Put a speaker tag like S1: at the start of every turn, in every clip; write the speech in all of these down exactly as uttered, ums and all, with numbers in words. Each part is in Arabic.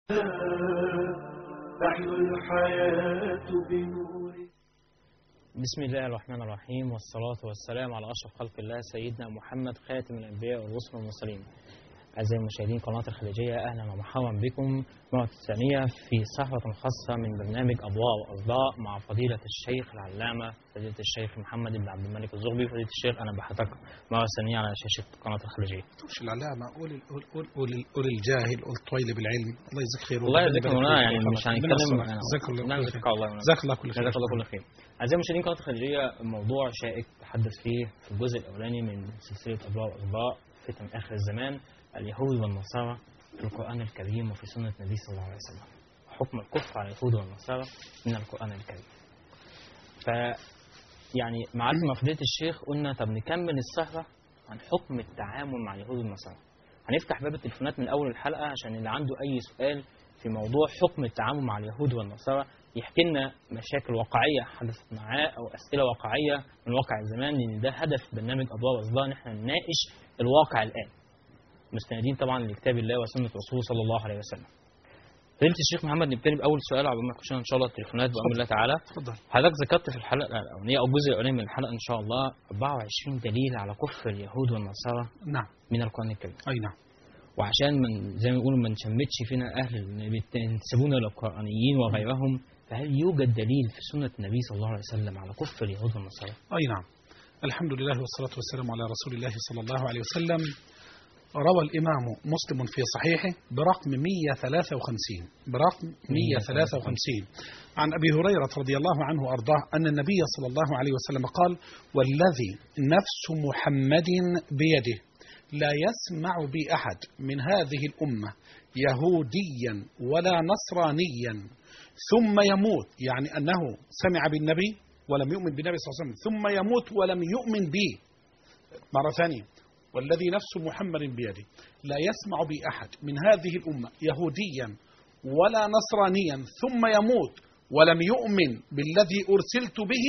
S1: تحيا الحياة بنور.
S2: بسم الله الرحمن الرحيم، والصلاة والسلام على أشرف خلق الله سيدنا محمد خاتم الأنبياء والرسل والمرسلين. أعزائي المشاهدين قناة الخليجية، أهلا ومرحبا بكم مرة ثانية في صحبة خاصة من برنامج أضواء وأصداء مع فضيلة الشيخ العلامة فضيلة الشيخ محمد بن عبد الملك الزغبي. فضيلة الشيخ أنا بحضرتك مرة ثانية على شاشة قناة الخليجية.
S3: مش العلامة، قول قول قول قول, قول الجاهل، قول طويل بالعلم. الله يجزاك خير.
S2: الله يجزاك مولانا، يعني مش هنتكلم.
S3: جزاك الله
S2: كل
S3: خير.
S2: الله
S3: جزاك الله كل خير.
S2: جزاك الله كل خير. أعزائي المشاهدين قناة الخليجية، موضوع شائك تحدث فيه في الجزء الأولاني من سلسلة أضواء وأصداء فتن آخر الزمان، اليهود والنصارى في القرآن الكريم وفي سنة النبي صلى الله عليه وسلم. حكم الكفر على اليهود والنصارى من القرآن الكريم. ف يعني معلم فضيلة الشيخ قلنا طب نكمل السهرة عن حكم التعامل مع اليهود والنصارى. هنفتح باب التليفونات من أول الحلقة عشان اللي عنده أي سؤال في موضوع حكم التعامل مع اليهود والنصارى يحكي لنا مشاكل واقعية حدثت معاه أو أسئلة واقعية من واقع الزمان، لأن ده هدف برنامج أضواء وأصداء، إن احنا نناقش الواقع الآن مستندين طبعا لكتاب الله وسنة رسوله صلى الله عليه وسلم. فضيلة الشيخ محمد، نبتدي بأول سؤال عقبال ما نخش إن شاء الله التليفونات بأمر الله تعالى.
S3: اتفضل.
S2: حضرتك ذكرت في الحلقة الأولانية أو الجزء الأولاني من الحلقة إن شاء الله أربعة وعشرين دليل على كفر اليهود والنصارى
S3: نعم
S2: من القرآن الكريم.
S3: أي نعم.
S2: وعشان من زي ما بيقولوا ما نشمتش فينا أهل ينتسبون للقرآنيين وغيرهم، فهل يوجد دليل في سنة النبي صلى الله عليه وسلم على كفر اليهود والنصارى؟
S3: أي نعم. الحمد لله والصلاة والسلام على رسول الله صلى الله عليه وسلم. روى الإمام مسلم في صحيحه برقم مئة وثلاثة وخمسين برقم مئة وثلاثة وخمسين عن أبي هريرة رضي الله عنه وأرضاه أن النبي صلى الله عليه وسلم قال: والذي نفس محمد بيده لا يسمع بي أحد من هذه الأمة يهوديا ولا نصرانيا ثم يموت، يعني أنه سمع بالنبي ولم يؤمن بالنبي صلى الله عليه وسلم، ثم يموت ولم يؤمن به. مرة ثانية: والذي نفس محمد بيده لا يسمع بي أحد من هذه الأمة يهوديا ولا نصرانيا ثم يموت ولم يؤمن بالذي أرسلت به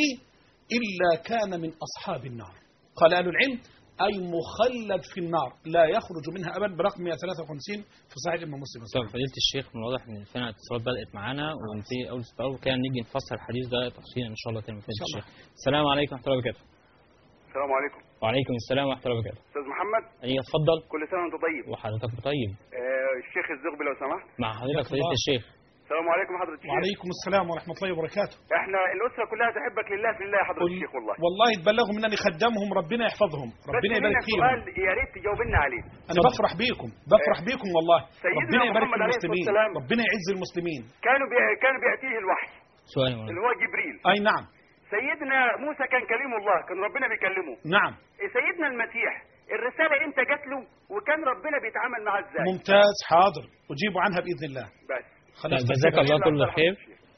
S3: إلا كان من أصحاب النار. قال أهل العلم: أي مخلد في النار لا يخرج منها أبدا، برقم مئة وثلاثة وخمسين في صحيح الإمام مسلم.
S2: طب فضيلة الشيخ، من الواضح إن فعلا الاتصالات بدأت معانا وننتهي أول سؤال، وكان نيجي نفسر الحديث ده تفصيلا إن شاء الله تاني. فضيلة الشيخ، السلام عليكم ورحمة الله وبركاته.
S4: السلام عليكم.
S2: وعليكم السلام ورحمة الله وبركاته.
S4: أستاذ محمد.
S2: أيوة اتفضل.
S4: كل سنة وأنت طيب.
S2: وحضرتك طيب.
S4: آه الشيخ الزغبي لو سمحت.
S2: مع حضرتك فضيلة الشيخ.
S4: السلام عليكم حضرة الشيخ.
S3: وعليكم السلام ورحمة الله وبركاته.
S4: احنا الأسرة كلها تحبك لله في الله يا حضرة الشيخ. والله
S3: والله تبلغوا منني خدامهم، ربنا يحفظهم، ربنا يبارك فيهم.
S4: سؤال يا ريت تجاوبنا عليه.
S3: أنا بفرح بيكم بفرح بيكم والله. ربنا يبارك في المسلمين، ربنا يعز المسلمين.
S4: كانوا بي... كانوا بيأتيه الوحي
S2: سؤال
S4: اللي هو جبريل.
S3: أي نعم.
S4: سيدنا موسى كان كليم الله، كان ربنا بيكلمه.
S3: نعم.
S4: سيدنا المسيح الرسالة امتى جات له وكان ربنا بيتعامل معاه ازاي؟
S3: ممتاز، حاضر أجيب عنها بإذن الله.
S4: بس
S2: جزاك الله كل خير.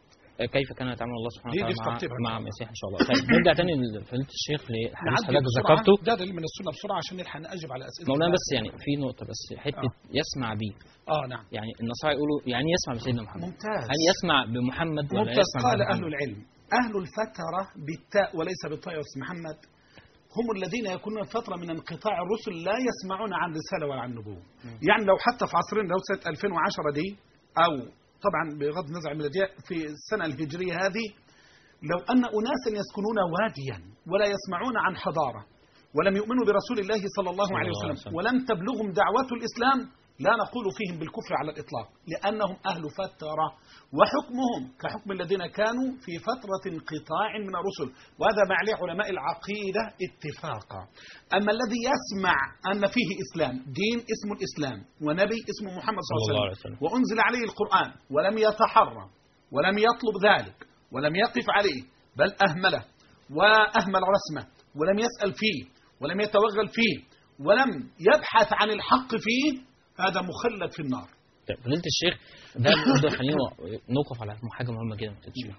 S2: كيف كان يتعامل الله سبحانه وتعالى مع, مع المسيح ان شاء الله. طيب نرجع تاني لفضيلة الشيخ لحديث حضرتك ذكرته.
S3: ده دليل من السنه بسرعه عشان نلحق نجيب على اسئله
S2: مولانا. بس يعني في نقطه بس حته آه. يسمع بيه.
S3: اه نعم.
S2: يعني النصارى يقولوا يعني يسمع بسيدنا محمد.
S3: ممتاز.
S2: هل يسمع بمحمد ولا
S3: ممتاز.
S2: يسمع
S3: قال
S2: بمحمد؟
S3: اهل العلم: اهل الفتره بالتاء وليس بالطاء يا محمد هم الذين يكونون فترة من انقطاع الرسل لا يسمعون عن رسالة ولا عن نبوة. يعني لو حتى في عصرنا لو سنة ألفين وعشرة دي، أو طبعا بغض النظر عن الميلادية في السنة الهجرية هذه، لو أن أناسا يسكنون واديا ولا يسمعون عن حضارة ولم يؤمنوا برسول الله صلى الله عليه وسلم ولم تبلغهم دعوة الإسلام، لا نقول فيهم بالكفر على الإطلاق، لأنهم أهل فترة وحكمهم كحكم الذين كانوا في فترة انقطاع من الرسل، وهذا ما عليه علماء العقيدة اتفاقا. أما الذي يسمع أن فيه إسلام، دين اسمه الإسلام ونبي اسمه محمد صلى الله عليه وسلم وأنزل عليه القرآن ولم يتحرى ولم يطلب ذلك ولم يقف عليه بل أهمله وأهمل رسمه ولم يسأل فيه ولم يتوغل فيه ولم يبحث عن الحق فيه، هذا مخلد في النار.
S2: طيب فضيلة الشيخ، ده ده خلينا نوقف على حاجه مهمه جدا فضيلة الشيخ.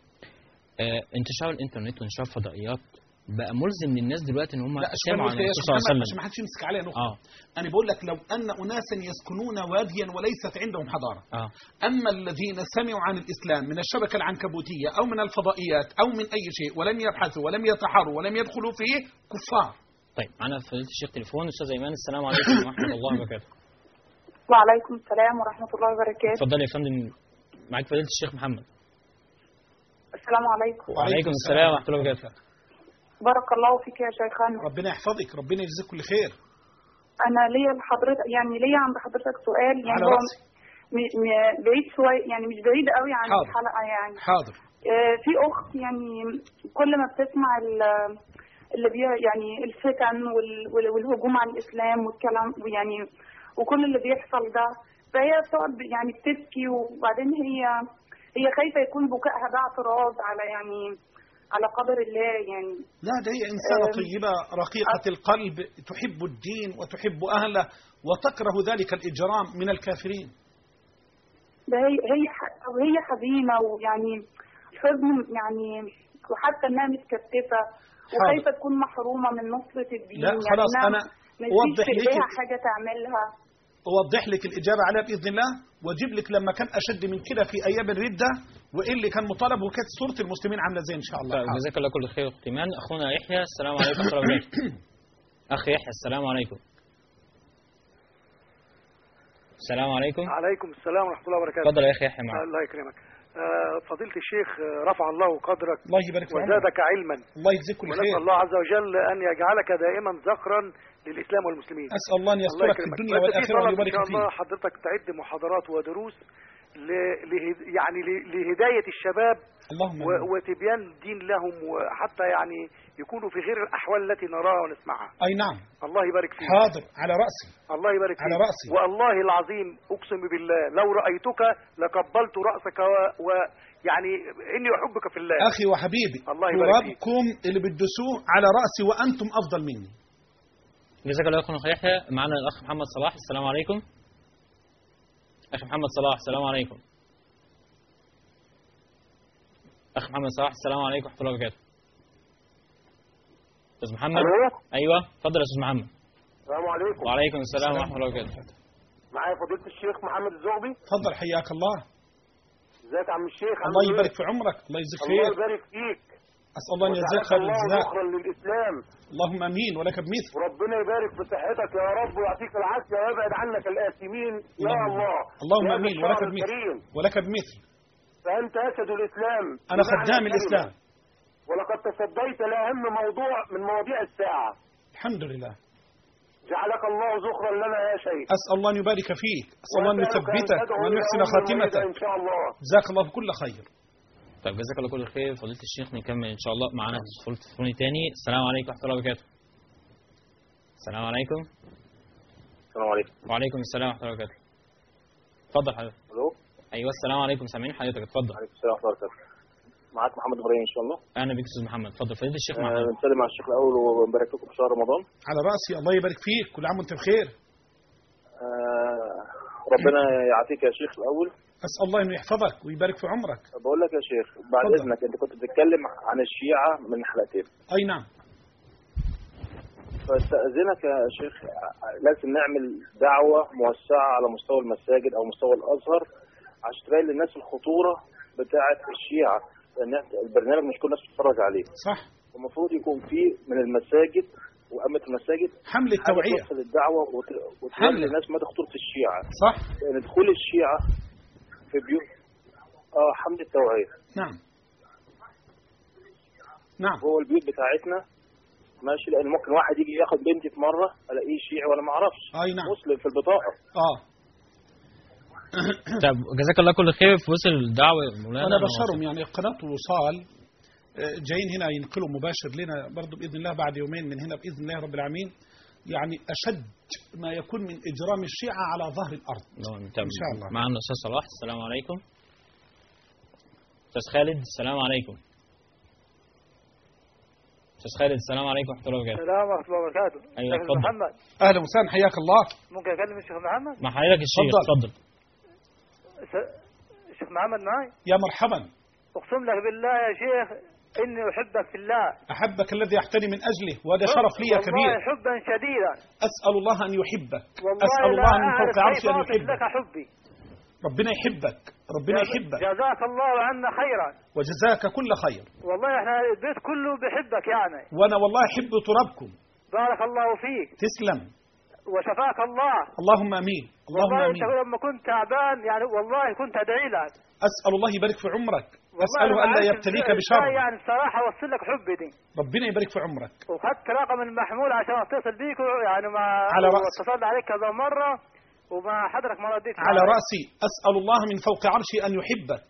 S2: آه انتشار الانترنت وانتشار الفضائيات بقى ملزم للناس دلوقتي ان هم سمعوا عن الرسول صلى الله عليه وسلم
S3: عشان ما حدش يمسك عليها نقطه.
S2: آه.
S3: انا بقول لك لو ان اناسا يسكنون واديا وليست عندهم حضاره،
S2: آه.
S3: اما الذين سمعوا عن الاسلام من الشبكه العنكبوتيه او من الفضائيات او من اي شيء ولم يبحثوا ولم يتحروا ولم يدخلوا فيه كفار.
S2: طيب معنا فضيلة الشيخ تليفون. استاذ ايمان، السلام عليكم ورحمه الله وبركاته.
S5: وعليكم السلام ورحمة الله وبركاته.
S2: اتفضل يا فندم، معاك فضيلة الشيخ محمد.
S5: السلام عليكم.
S2: وعليكم السلام ورحمة الله وبركاته.
S5: بارك الله فيك يا شيخنا.
S3: ربنا يحفظك، ربنا يجزيك كل خير.
S5: أنا ليا لحضرتك يعني ليا عند حضرتك سؤال يعني
S3: على
S5: هو
S3: رأسي.
S5: م- م- بعيد شوية يعني مش بعيد قوي عن
S3: حاضر.
S5: الحلقة يعني.
S3: حاضر.
S5: آه، في أخت يعني كل ما بتسمع ال- اللي بي يعني الفتن وال- وال- والهجوم على الإسلام والكلام يعني وكل اللي بيحصل ده، فهي بتقعد يعني بتبكي، وبعدين هي هي خايفة يكون بكائها ده اعتراض على يعني على قدر الله يعني.
S3: لا، ده هي إنسانة
S5: أم،
S3: طيبة رقيقة القلب، تحب الدين وتحب أهله وتكره ذلك الإجرام من الكافرين.
S5: ده هي هي ح- وهي حزينة ويعني حزن يعني، وحتى انها متكتفة وخايفة تكون محرومة من نصرة الدين.
S3: لا
S5: يعني
S3: خلاص،
S5: إنها
S3: أنا
S5: ما
S3: أوضح
S5: يجيش في
S3: لك
S5: إيديها حاجة تعملها.
S3: أوضح لك الإجابة عليها بإذن الله، وأجيب لك لما كان أشد من كده في أيام الردة وإيه اللي كان مطالب، وكانت صورة المسلمين عاملة زي إن شاء الله.
S2: طيب، جزاك الله كل خير أختي إيمان. أخونا يحيى، السلام عليكم ورحمة الله وبركاته. أخ يحيى، السلام عليكم. السلام عليكم.
S6: عليكم السلام ورحمة الله وبركاته.
S2: اتفضل يا أخي يحيى معك.
S6: الله يكرمك. آه، فضيلة الشيخ، آه، رفع الله قدرك
S3: الله يبارك في عمرك.
S6: وزادك علما،
S3: الله يجزيك كل
S6: ونسأل
S3: خير.
S6: الله عز وجل أن يجعلك دائما ذخرا للإسلام والمسلمين.
S3: أسأل الله أن
S6: الله
S3: يسترك في
S6: يكرمك.
S3: الدنيا
S6: بس في
S3: والآخرة
S6: طلب
S3: ويبارك
S6: إن شاء الله
S3: فيك.
S6: حضرتك تعد محاضرات ودروس ل... له... يعني ل... لهداية الشباب
S3: اللهم
S6: و...
S3: آمين.
S6: وتبيان الدين لهم، وحتى يعني يكونوا في غير الأحوال التي نراها ونسمعها.
S3: أي نعم.
S6: الله يبارك فيك.
S3: حاضر، على رأسي.
S6: الله يبارك
S3: على
S6: فيك.
S3: رأسي.
S6: والله العظيم أقسم بالله لو رأيتك لقبلت رأسك و... و... يعني إني أحبك في الله.
S3: أخي وحبيبي،
S6: الله يبارك فيك.
S3: ترابكم اللي بتدسوه على رأسي وأنتم أفضل مني.
S2: جزاك الله خير أخي يحيى. معنا الأخ محمد صلاح، السلام عليكم. أخي محمد صلاح، السلام عليكم. أخ محمد صلاح، السلام عليكم ورحمة الله وبركاته. أستاذ محمد. أيوه، اتفضل يا أستاذ محمد.
S7: السلام عليكم.
S2: وعليكم السلام ورحمة الله وبركاته.
S7: معايا فضيلة الشيخ محمد الزغبي.
S3: تفضل، حياك الله.
S7: ازيك يا عم الشيخ؟ عامل
S3: الله
S7: إيه؟
S3: يبارك في عمرك، الله يجزيك
S7: الله
S3: خير.
S7: يبارك فيك.
S3: أسأل الله أن يجزيك
S7: وجعلك
S3: خير
S7: الله
S3: الجزاء.
S7: ذخرا للإسلام.
S3: اللهم آمين ولك بمثل.
S7: وربنا يبارك في صحتك يا رب ويعطيك العافية ويبعد عنك الآثمين يا
S3: اللهم
S7: الله.
S3: اللهم
S7: يا
S3: آمين
S7: الشهر
S3: ولك بمثل.
S7: الكريم.
S3: ولك بمثل.
S7: فأنت أسد الإسلام.
S3: أنا
S7: بمعنى
S3: خدام
S7: الكلمة.
S3: الإسلام.
S7: ولقد تصديت لأهم موضوع من مواضيع الساعة.
S3: الحمد لله.
S7: جعلك الله ذخرا لنا يا شيخ.
S3: أسأل الله أن يبارك فيك، أسأل الله أن
S7: وأسألك أن
S3: يثبتك
S7: تدعو
S3: وأن
S7: إلى
S3: يحسن
S7: أم
S3: خاتمتك.
S7: الموعظة إن شاء الله.
S3: جزاك الله كل خير.
S2: طيب، جزاك الله كل خير فضيلة الشيخ. نكمل إن شاء الله. معنا اتصال تليفوني تاني. السلام عليكم ورحمة الله وبركاته. السلام عليكم.
S7: السلام عليكم.
S2: وعليكم السلام ورحمة الله وبركاته. اتفضل حضرتك.
S7: ألو.
S2: أيوه، السلام عليكم، سامعين حضرتك، اتفضل.
S7: عليكم السلام ورحمة الله وبركاته. معاك محمد إبراهيم إن شاء الله.
S2: أهلا بك أستاذ محمد، اتفضل فضيلة الشيخ
S7: آه،
S2: محمد.
S7: بنسلم على الشيخ الأول ونبارك لكم في شهر رمضان.
S3: على رأسي، الله يبارك فيك، كل عام وأنت بخير.
S7: آه، ربنا يعافيك يا شيخ الأول.
S3: أسأل الله أنه يحفظك ويبارك في عمرك.
S7: بقول لك يا شيخ بعد
S3: اتفضل.
S7: إذنك، أنت كنت بتتكلم عن الشيعة من حلقتين،
S3: أي نعم.
S7: فاستأذنك يا شيخ لازم نعمل دعوة موسعة على مستوى المساجد أو مستوى الأزهر عشان تبين للناس الخطورة بتاعة الشيعة، لأن البرنامج مش كل الناس بتتفرج عليه.
S3: صح.
S7: المفروض يكون فيه من المساجد وأمة المساجد
S3: حملة
S7: حاجة
S3: توعية.
S7: توصل الدعوة وت- وتبين
S3: حملة.
S7: للناس مدى خطورة الشيعة.
S3: صح.
S7: لأن دخول الشيعة في بيوت اه حملة توعية.
S3: نعم. نعم.
S7: هو البيوت بتاعتنا ماشي، لأن ممكن واحد يجي ياخد بنتي في مرة ألاقيه شيعي وأنا ما أعرفش.
S3: أي نعم.
S7: مسلم في البطاقة.
S3: آه.
S2: طيب، جزاك الله كل خير. في وسط الدعوة مولانا
S3: أنا بشرهم يعني قناة وصال آه، جايين هنا ينقلوا مباشر لنا برضو بإذن الله بعد يومين من هنا بإذن الله رب العالمين، يعني أشد ما يكون من إجرام الشيعة على ظهر الأرض. إن شاء الله.
S2: معنا الأستاذ صلاح، السلام عليكم. أستاذ خالد، السلام عليكم. أستاذ خالد، السلام عليكم ورحمة الله وبركاته.
S6: السلام ورحمة الله وبركاته.
S2: أيوة،
S6: شيخ
S2: اتفضل.
S6: محمد،
S3: أهلا وسهلا، حياك الله.
S6: ممكن أكلم الشيخ محمد؟
S2: مع حضرتك الشيخ،
S3: اتفضل.
S2: اتفضل.
S6: س- الشيخ محمد معي؟
S3: يا مرحبا.
S6: أقسم لك بالله يا شيخ إني أحبك في الله.
S3: أحبك الذي أحتني من أجله، وهذا شرف لي كبير.
S6: والله حبا شديدا.
S3: أسأل الله أن يحبك.
S6: والله
S3: أسأل
S6: لا
S3: الله من
S6: أعرف
S3: فوق عرشه
S6: كيف
S3: أن
S6: أصف لك
S3: يحبك.
S6: حبي.
S3: ربنا يحبك، ربنا يحبك
S6: جزاك الله عنا خيرا.
S3: وجزاك كل خير.
S6: والله احنا البيت كله بيحبك يعني.
S3: وأنا والله أحب ترابكم.
S6: بارك الله فيك.
S3: تسلم.
S8: وشفاك الله.
S3: اللهم امين. اللهم
S8: والله
S3: امين.
S8: انت لما كنت تعبان يعني والله كنت ادعي لك.
S3: اسال الله يبارك في عمرك،
S8: والله
S3: اساله
S8: أنا
S3: الا
S8: عارف
S3: يبتليك
S8: إزاي
S3: بشر.
S8: يعني الصراحه اوصل لك حبي دي.
S3: ربنا يبارك في عمرك.
S8: وخدت رقم المحمول عشان اتصل بيك يعني ما
S3: على رأسي.
S8: واتصلت عليك كذا مره وما حضرتك ما رديت
S3: على راسي. اسال الله من فوق عرشي ان يحبك.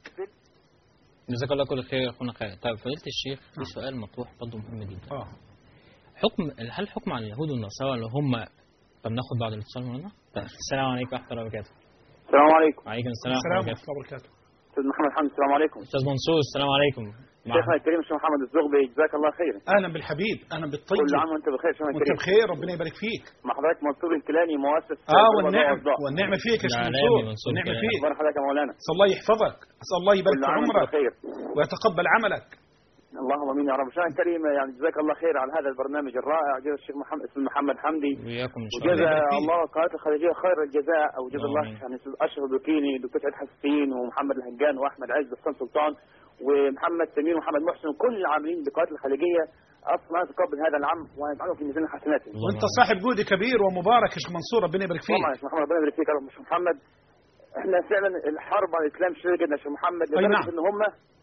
S2: جزاك الله كل خير يا اخونا خالد. طيب فضيلة الشيخ في سؤال مطروح برضه مهم جدا.
S3: اه
S2: حكم هل حكم على اليهود والنصارى اللي هم طب ناخد بعض الاتصال مننا؟ طيب السلام عليكم ورحمه الله وبركاته.
S7: السلام عليكم.
S2: وعليكم السلام ورحمه
S3: السلام
S2: الله
S3: ورحمه الله وبركاته.
S7: استاذ محمد حمد السلام عليكم.
S2: استاذ منصور السلام عليكم.
S7: شيخنا الكريم الشيخ محمد الزغبي جزاك الله خير.
S3: اهلا بالحبيب، اهلا بالطيب.
S7: كل عام وانت بخير شيخنا
S3: وانت
S7: الكريم.
S3: بخير، ربنا يبارك فيك.
S7: مع حضرتك منصور الكيلاني مؤسس
S3: اه والنعم والنعمه فيك يا شيخ منصور، والنعمه فيك.
S7: اخبار حضرتك يا مولانا؟
S3: اسال الله يحفظك، اسال الله يبارك
S7: كل
S3: في
S7: عام وانت
S3: عمرك
S7: بخير
S3: ويتقبل عملك.
S7: اللهم امين يا رب. شيخنا الكريم يعني جزاك الله خير على هذا البرنامج الرائع. جزا الشيخ محمد اسمه محمد حمدي
S2: وياكم ان شاء الله.
S7: وجزا الله قناه الخليجيه خير الجزاء، او جزا الله
S2: آمين.
S7: يعني اشرف البكيني دكتور سعيد حسين ومحمد الهجان واحمد عز حسن سلطان ومحمد سمير ومحمد محسن وكل العاملين بقناه الخليجيه. اصلا تقبل هذا العام ويجعله في ميزان حسناتهم.
S3: وانت صاحب جهد كبير ومبارك يا شيخ منصور، ربنا يبارك فيك.
S7: والله يا شيخ محمد ربنا يبارك فيك يا شيخ محمد. احنا فعلا الحرب على الاسلام شديده جدا يا شيخ محمد لدرجه
S3: نعم.
S7: ان هم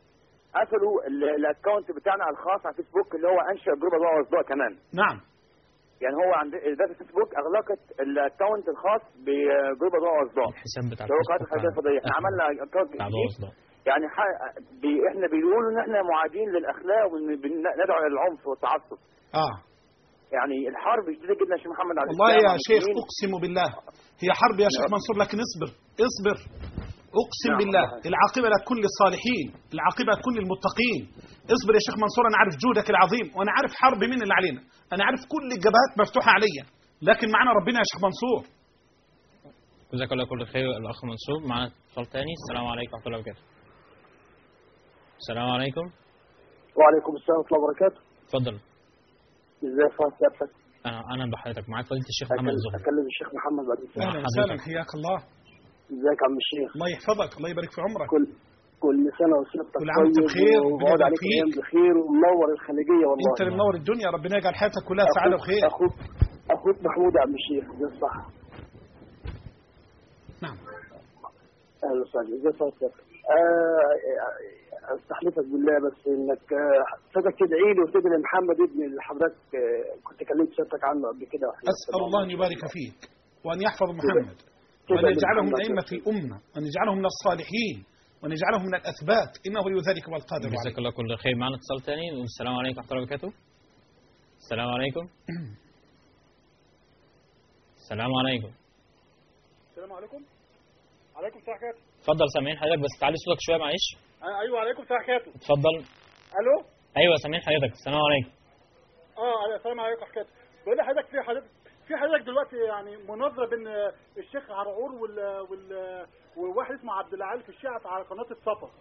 S7: قفلوا ال- الاكونت بتاعنا الخاص على الفيسبوك اللي هو انشا جروب الله واصدقاء كمان.
S3: نعم.
S7: يعني هو عند اداره الفيسبوك اغلقت الاكونت الخاص بجروب الله واصدقاء
S2: الحساب بتاع
S7: اللي هو قناه الخليجيه الفضائيه. احنا عملنا اكونت جديد يعني ح- بي احنا بيقولوا ان احنا معادين للاخلاق وندعو الى العنف والتعصب.
S3: اه
S7: يعني الحرب شديده جدا يا شيخ محمد على
S3: والله
S7: الإسلام
S3: يا
S7: وعلى
S3: شيخ
S7: المسلمين.
S3: اقسم بالله هي حرب يا شيخ منصور، لكن اصبر اصبر. اقسم
S7: نعم
S3: بالله
S7: والله.
S3: العاقبه لكل الصالحين، العاقبه لكل المتقين. اصبر يا شيخ منصور، انا عارف جهدك العظيم وانا عارف حرب مين اللي علينا، انا عارف كل الجبهات مفتوحه عليا، لكن معنا ربنا يا شيخ منصور.
S2: جزاك الله كل خير الاخ منصور. معنا اتصال ثاني. السلام عليكم ورحمه الله وبركاته. السلام عليكم.
S9: وعليكم السلام ورحمه الله وبركاته.
S2: اتفضل.
S9: ازيك يا سيادتك؟
S2: انا انا بحضرتك معاك فضيله الشيخ محمد الزغبي.
S9: اكلم الشيخ محمد بعد كده.
S3: اهلا وسهلا، حياك الله.
S9: ازيك يا عم الشيخ؟
S3: الله يحفظك، الله يبارك في عمرك.
S9: كل كل سنه وسيادتك
S3: كل عام وانت بخير،
S9: وبعد عليك ايام بخير ومنور الخليجيه والله.
S3: انت اللي منور الدنيا، ربنا يجعل حياتك كلها سعاده وخير.
S9: اخوك اخوك محمود يا عم الشيخ، ده الصح.
S3: نعم.
S9: اهلا وسهلا، ازيك يا سيادتك؟ استحلفك بالله بس انك سيادتك تدعي لي وتدعي لمحمد ابني اللي حضرتك كنت كلمت سيادتك عنه قبل كده.
S3: اسال الله ان يبارك فيك وان يحفظ محمد وان يجعله من ائمه الامه وان يجعله من الصالحين وان يجعله من الاثبات، انه ولي ذلك والقادر عليه.
S2: جزاك الله كل خير. معنا اتصال ثاني. السلام عليكم ورحمه الله وبركاته. السلام عليكم. السلام عليكم.
S10: السلام عليكم. عليكم السلام عليكم.
S2: اتفضل سامعين حضرتك بس تعالي صوتك شويه معلش.
S10: ايوه عليكم السلام عليكم.
S2: اتفضل.
S10: الو.
S2: ايوه سامعين حضرتك. السلام عليكم.
S10: اه السلام عليكم حكايه. بقول لحضرتك في حضرتك في حضرتك دلوقتي يعني مناظره بين الشيخ عرعور وال وال وواحد اسمه عبد العال في الشيعة على قناه الصفا.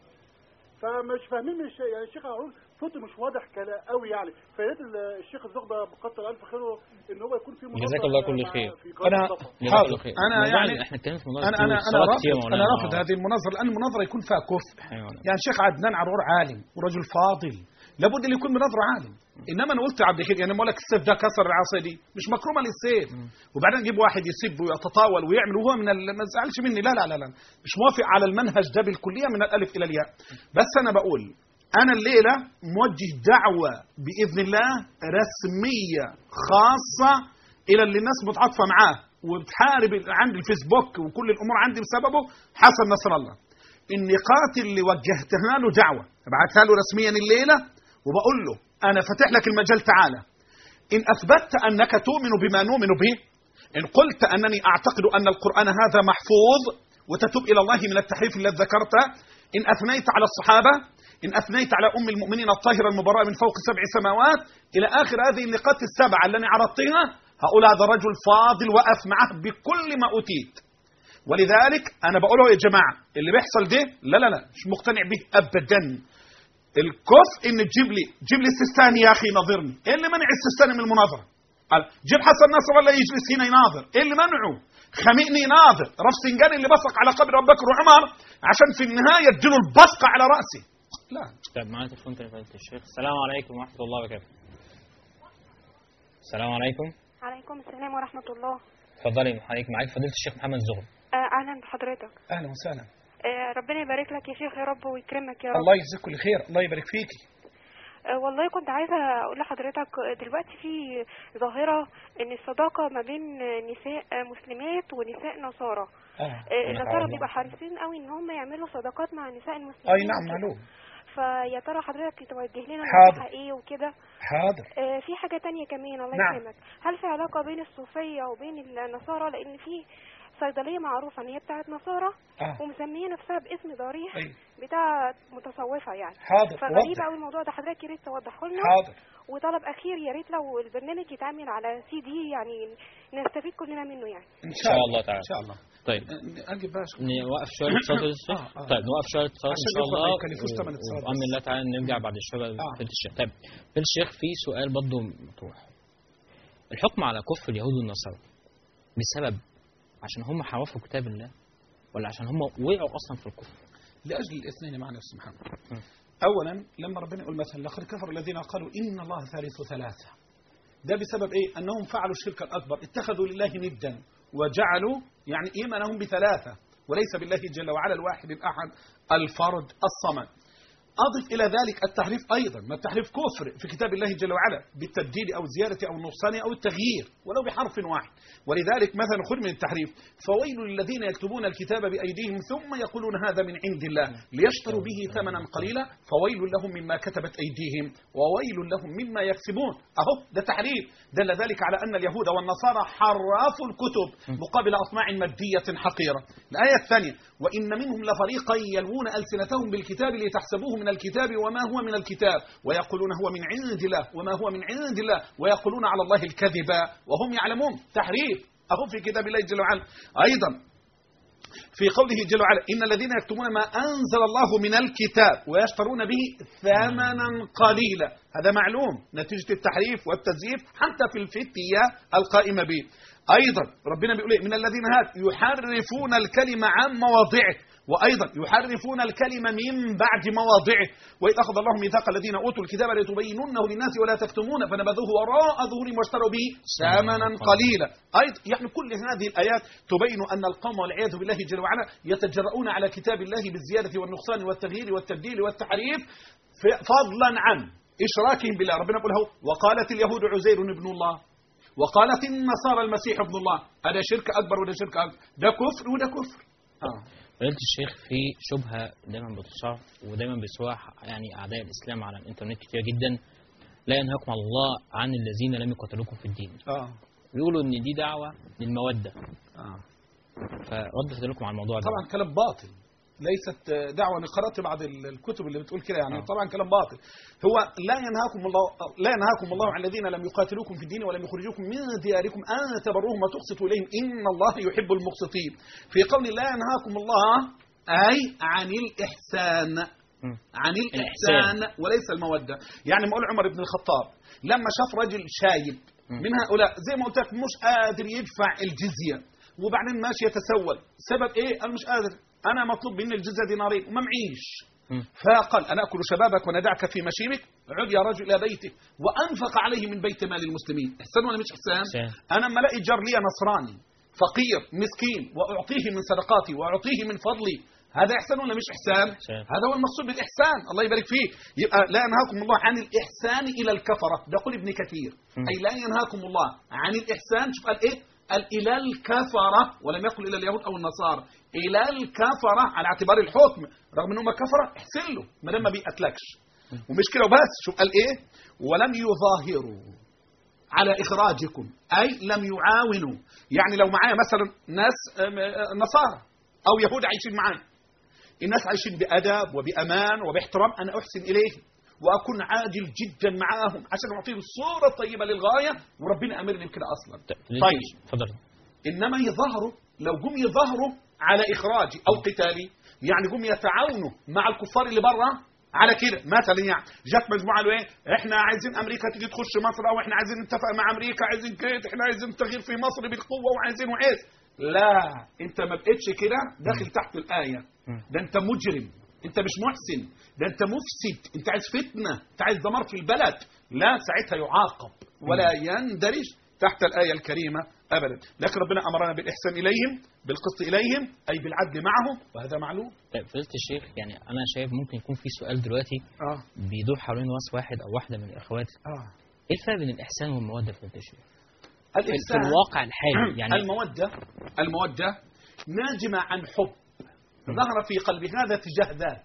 S10: فمش فاهمين من الشيخ يعني الشيخ عرعور صوته مش واضح كلام قوي يعني، فيا ريت الشيخ الزغبه بكتر الف خيره ان هو يكون في مناظره.
S2: جزاك الله كل خير.
S3: انا حاضر. انا يعني
S2: احنا اتكلمنا في
S3: انا انا انا رافض انا رافض هذه المناظره، لان المناظره يكون فيها كفر. يعني الشيخ عدنان عرعور عالم ورجل فاضل، لابد ان يكون مناظره عالم. انما انا قلت عبد الكريم يعني بقول لك السيف ده كسر العصا دي مش مكرومه للسيف، وبعدين نجيب واحد يسب ويتطاول ويعمل وهو من ال... ما تزعلش مني، لا لا لا لا مش موافق على المنهج ده بالكليه من الالف الى الياء. بس انا بقول انا الليله موجه دعوه باذن الله رسميه خاصه الى اللي الناس متعاطفه معاه وبتحارب عند الفيسبوك وكل الامور عندي بسببه حسن نصر الله. النقاط اللي وجهتها له دعوه ابعتها له رسميا الليله وبقول له أنا فاتح لك المجال، تعالى. إن أثبتت أنك تؤمن بما نؤمن به، إن قلت أنني أعتقد أن القرآن هذا محفوظ وتتوب إلى الله من التحريف الذي ذكرته، إن أثنيت على الصحابة، إن أثنيت على أم المؤمنين الطاهرة المبرأة من فوق سبع سماوات إلى آخر هذه النقاط السبعة اللي أنا عرضتها، هقول هذا رجل فاضل وقف معه بكل ما أوتيت. ولذلك أنا بقوله يا جماعة اللي بيحصل ده لا لا لا مش مقتنع به أبدا. الكف ان تجيب لي جيب لي السيستاني يا اخي ناظرني، ايه اللي منع السيستاني من المناظره؟ قال جيب حسن نصر الله يجلس هنا يناظر، ايه اللي منعه؟ خمئني يناظر، رفسنجاني اللي بصق على قبر ابو بكر وعمر عشان في النهايه اديله البصقه على راسي. لا.
S2: طيب معانا تليفون تاني فضيلة الشيخ. السلام عليكم ورحمه الله وبركاته. السلام عليكم.
S11: عليكم السلام ورحمه الله.
S2: اتفضلي حضرتك، معاك فضيله الشيخ محمد زغل.
S11: اهلا بحضرتك.
S3: اهلا وسهلا.
S11: آه ربنا يبارك لك يا شيخ يا رب ويكرمك يا رب.
S3: الله يجزيك كل خير، الله يبارك فيكي.
S11: آه والله كنت عايزه اقول لحضرتك دلوقتي في ظاهره ان الصداقه ما بين نساء مسلمات ونساء نصارى.
S3: اه
S11: النصارى بيبقى حريصين قوي ان هم يعملوا صداقات مع نساء المسلمين.
S3: اي نعم معلوم.
S11: فيا ترى حضرتك توجه لنا
S3: نصيحه
S11: ايه وكده؟
S3: حاضر.
S11: آه في حاجه تانية كمان الله
S3: نعم.
S11: يكرمك، هل في علاقه بين الصوفيه وبين النصارى؟ لان في صيدليه معروفه ان هي بتاعت نصارى
S3: آه.
S11: ومسميه نفسها باسم ضريح
S3: أي.
S11: بتاع متصوفه يعني.
S3: حاضر.
S11: فغريب قوي الموضوع ده، حضرتك يا ريت توضحه لنا.
S3: حاضر.
S11: وطلب اخير، يا ريت لو البرنامج يتعمل على سي دي يعني نستفيد كلنا منه يعني.
S3: ان
S2: شاء الله تعالى.
S3: ان شاء الله.
S2: طيب
S3: اجي بقى
S2: نوقف شويه اتصال الشيخ.
S3: آه آه.
S2: طيب نوقف شويه اتصال ان شاء الله وبامر الله تعالى نرجع بعد شويه
S3: آه.
S2: في الشيخ. طيب في الشيخ في سؤال برضه مطروح، الحكم على كفر اليهود والنصارى بسبب عشان هم حرفوا كتاب الله ولا عشان هم وقعوا اصلا في الكفر؟
S3: لاجل الاثنين معنا يا استاذ محمد. اولا لما ربنا يقول مثلا لقد كفر الذين قالوا ان الله ثالث ثلاثه، ده بسبب ايه؟ انهم فعلوا الشرك الاكبر، اتخذوا لله ندا وجعلوا يعني ايمانهم بثلاثه وليس بالله جل وعلا الواحد الاحد الفرد الصمد. أضف إلى ذلك التحريف أيضا، ما التحريف كفر في كتاب الله جل وعلا بالتبديل أو الزيادة أو النقصان أو التغيير ولو بحرف واحد. ولذلك مثلا خذ من التحريف فويل للذين يكتبون الكتاب بأيديهم ثم يقولون هذا من عند الله ليشتروا به ثمنا قليلا فويل لهم مما كتبت أيديهم وويل لهم مما يكسبون. أهو ده تحريف، دل ذلك على أن اليهود والنصارى حرفوا الكتب مقابل أطماع مادية حقيرة. الآية الثانية وإن منهم لفريقا يلوون ألسنتهم بالكتاب لتحسبوه من الكتاب وما هو من الكتاب ويقولون هو من عند الله وما هو من عند الله ويقولون على الله الكذب وهم يعلمون. تحريف أهو في كتاب الله جل وعلا. أيضا في قوله جل وعلا إن الذين يكتمون ما أنزل الله من الكتاب ويشترون به ثمنا قليلا، هذا معلوم نتيجة التحريف والتزييف حتى في الفتية القائمة به. أيضا ربنا بيقول من الذين هاد يحرفون الكلمة عن مواضعه وأيضا يحرفون الكلمة من بعد مواضعه وإذ أخذ الله ميثاق الذين أوتوا الكتاب لتبيننه للناس ولا تكتمونه فنبذوه وراء ظهورهم واشتروا به ثمنا قليلا. أيضا يعني كل هذه الآيات تبين أن القوم والعياذ بالله جل وعلا يتجرؤون على كتاب الله بالزيادة والنقصان والتغيير والتبديل والتحريف فضلا عن إشراكهم بالله. ربنا يقول هو وقالت اليهود عزير ابن الله وقالت النصارى المسيح ابن الله، هذا شرك أكبر وده شرك أكبر، ده كفر وده كفر.
S2: آه. فضيلة الشيخ في شبهة دايما بتصاع ودايما بيسوع يعني أعداء الإسلام على الإنترنت كتير جدا، لا ينهاكم الله عن الذين لم يقاتلوكم في الدين.
S3: آه.
S2: بيقولوا إن دي دعوة للمودة.
S3: آه.
S2: فرد فضلكم على الموضوع ده.
S3: طبعا كلام باطل، ليست دعوة. أنا قرأت بعض الكتب اللي بتقول كده يعني. آه. طبعا كلام باطل. هو لا ينهاكم الله لا ينهاكم الله عن الذين لم يقاتلوكم في الدين ولم يخرجوكم من دياركم أن تبروهم وتقسطوا إليهم إن الله يحب المقسطين. في قول لا ينهاكم الله أي عن الإحسان م. عن الإحسان وليس المودة. يعني ما قال عمر بن الخطاب لما شاف رجل شايب م. من هؤلاء زي ما قلت لك مش قادر يدفع الجزية وبعدين ماشي يتسول، سبب إيه؟ أنا مش قادر، أنا مطلوب مني الجزء دينارين وما معيش. فقال أنا أكل شبابك وندعك في مشيبك، عد يا رجل إلى بيته وأنفق عليه من بيت مال المسلمين. إحسان ولا مش إحسان؟ أنا ما الاقي جار لي نصراني فقير مسكين وأعطيه من صدقاتي وأعطيه من فضلي، هذا إحسان ولا مش إحسان؟ هذا هو المقصود بالإحسان، الله يبارك فيه. يبقى لا ينهاكم الله عن الإحسان إلى الكفرة، ده قول ابن كثير. أي لا ينهاكم الله عن الإحسان، شوف قال إيه؟ قال إلى الكفرة ولم يقل إلى اليهود أو النصارى، إلى الكفرة على اعتبار الحكم، رغم أنهم كفرة احسن له ما دام ما بيقتلكش. ومش كده وبس، شوف قال إيه؟ ولم يظاهروا على إخراجكم، أي لم يعاونوا. يعني لو معايا مثلا ناس نصارى أو يهود عايشين معايا، الناس عايشين بأدب وبأمان وباحترام، أنا أحسن إليهم وأكون عاجل جدا معاهم عشان أعطيهم الصورة الطيبة للغاية، وربنا أمرني بكده أصلا. طيب
S2: تفضل.
S3: إنما يظهروا لو جم يظهروا على إخراجي أو قتالي، يعني جم يتعاونوا مع الكفار اللي برا على كده. مثلا يعني جت مجموعة قالوا إيه؟ إحنا عايزين أمريكا تيجي تخش مصر، أو إحنا عايزين نتفق مع أمريكا، عايزين كده، إحنا عايزين تغيير في مصر بالقوة وعايزين وعايز. لا، أنت ما بقتش كده داخل تحت الآية، ده أنت مجرم، أنت مش محسن، ده أنت مفسد، أنت عايز فتنة، أنت عايز دمار في البلد. لا، ساعتها يعاقب ولا يندرج تحت الآية الكريمة أبدا. لكن ربنا أمرنا بالإحسان إليهم، بالقسط إليهم، أي بالعدل معهم، وهذا معلوم.
S2: طيب فضيلة الشيخ، يعني أنا شايف ممكن يكون في سؤال دلوقتي
S3: آه.
S2: بيدور حوالين راس واحد أو واحدة من الأخوات.
S3: آه.
S2: إيه الفرق بين الإحسان والمودة فضيلة الشيخ؟
S3: الإحسان
S2: في الواقع الحالي يعني
S3: المودة المودة ناجمة عن حب ظهر في قلب هذا تجاه ذاك،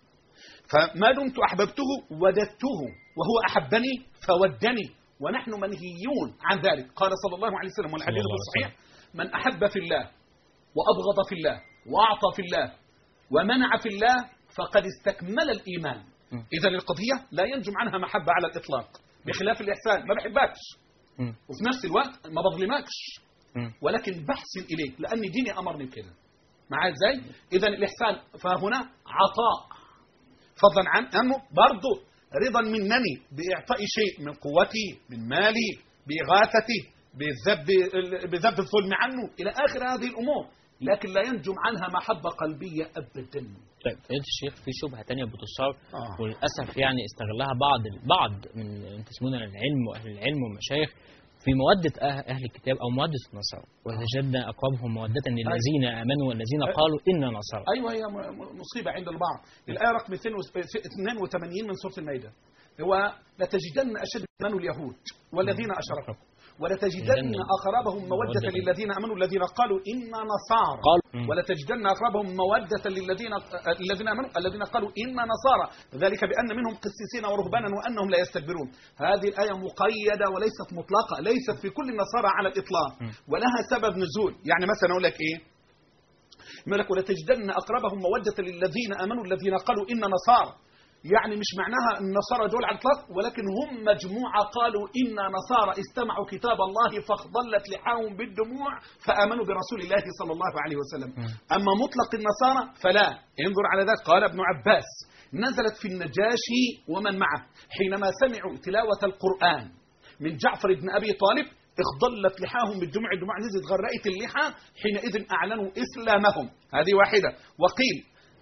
S3: فما دمت أحببته وددته وهو أحبني فودني، ونحن منهيون عن ذلك. قال صلى الله عليه وسلم والحديث الصحيح: من أحب في الله وأبغض في الله وأعطى في الله ومنع في الله فقد استكمل الإيمان. إذا القضية لا ينجم عنها محبة على الإطلاق، بخلاف الإحسان ما بحبكش وفي نفس الوقت ما بظلمكش، ولكن بحسن إليك لأن ديني أمرني كده. معايا ازاي؟ إذا الإحسان فهنا عطاء، فضلا عن أنه برضه رضا منني بإعطاء شيء من قوتي، من مالي، بإغاثتي، بذب بذب الظلم عنه إلى آخر هذه الأمور، لكن لا ينجم عنها محبة قلبية أبدا.
S2: طيب فضيلة الشيخ، في شبهة تانية بتثار
S3: آه.
S2: وللأسف يعني استغلها بعض بعض من ينتسبون للعلم وأهل العلم والمشايخ في مودة أهل الكتاب أو مودة النصارى، وتجدنا أقربهم مودة للذين آمنوا والذين قالوا إنا نصارى.
S3: أيوة، هي مصيبة عند البعض. الآية رقم اثنين وثمانين من سورة المائدة هو لتجدن أشد من اليهود والذين أشركوا ولتجدن أقربهم مودة للذين آمنوا الذين قالوا إنا نصارى، ولتجدن أقربهم مودة للذين الذين آمنوا الذين قالوا إنا نصارى، ذلك بأن منهم قسيسين ورهبانا وأنهم لا يستكبرون. هذه الآية مقيدة وليست مطلقة، ليست في كل النصارى على الإطلاق، ولها سبب نزول. يعني مثلا أقول لك إيه؟ يقول لك ولتجدن أقربهم مودة للذين آمنوا الذين قالوا إنا نصارى، يعني مش معناها النصارى دول على الإطلاق، ولكن هم مجموعة قالوا إنا نصارى استمعوا كتاب الله فاخضلت لحاهم بالدموع فآمنوا برسول الله صلى الله عليه وسلم. أما مطلق النصارى فلا. انظر على ذلك، قال ابن عباس: نزلت في النجاشي ومن معه حينما سمعوا تلاوة القرآن من جعفر بن أبي طالب اخضلت لحاهم بالدموع، الدموع نزلت غرقت اللحى، حينئذ أعلنوا إسلامهم. هذه واحدة. وقيل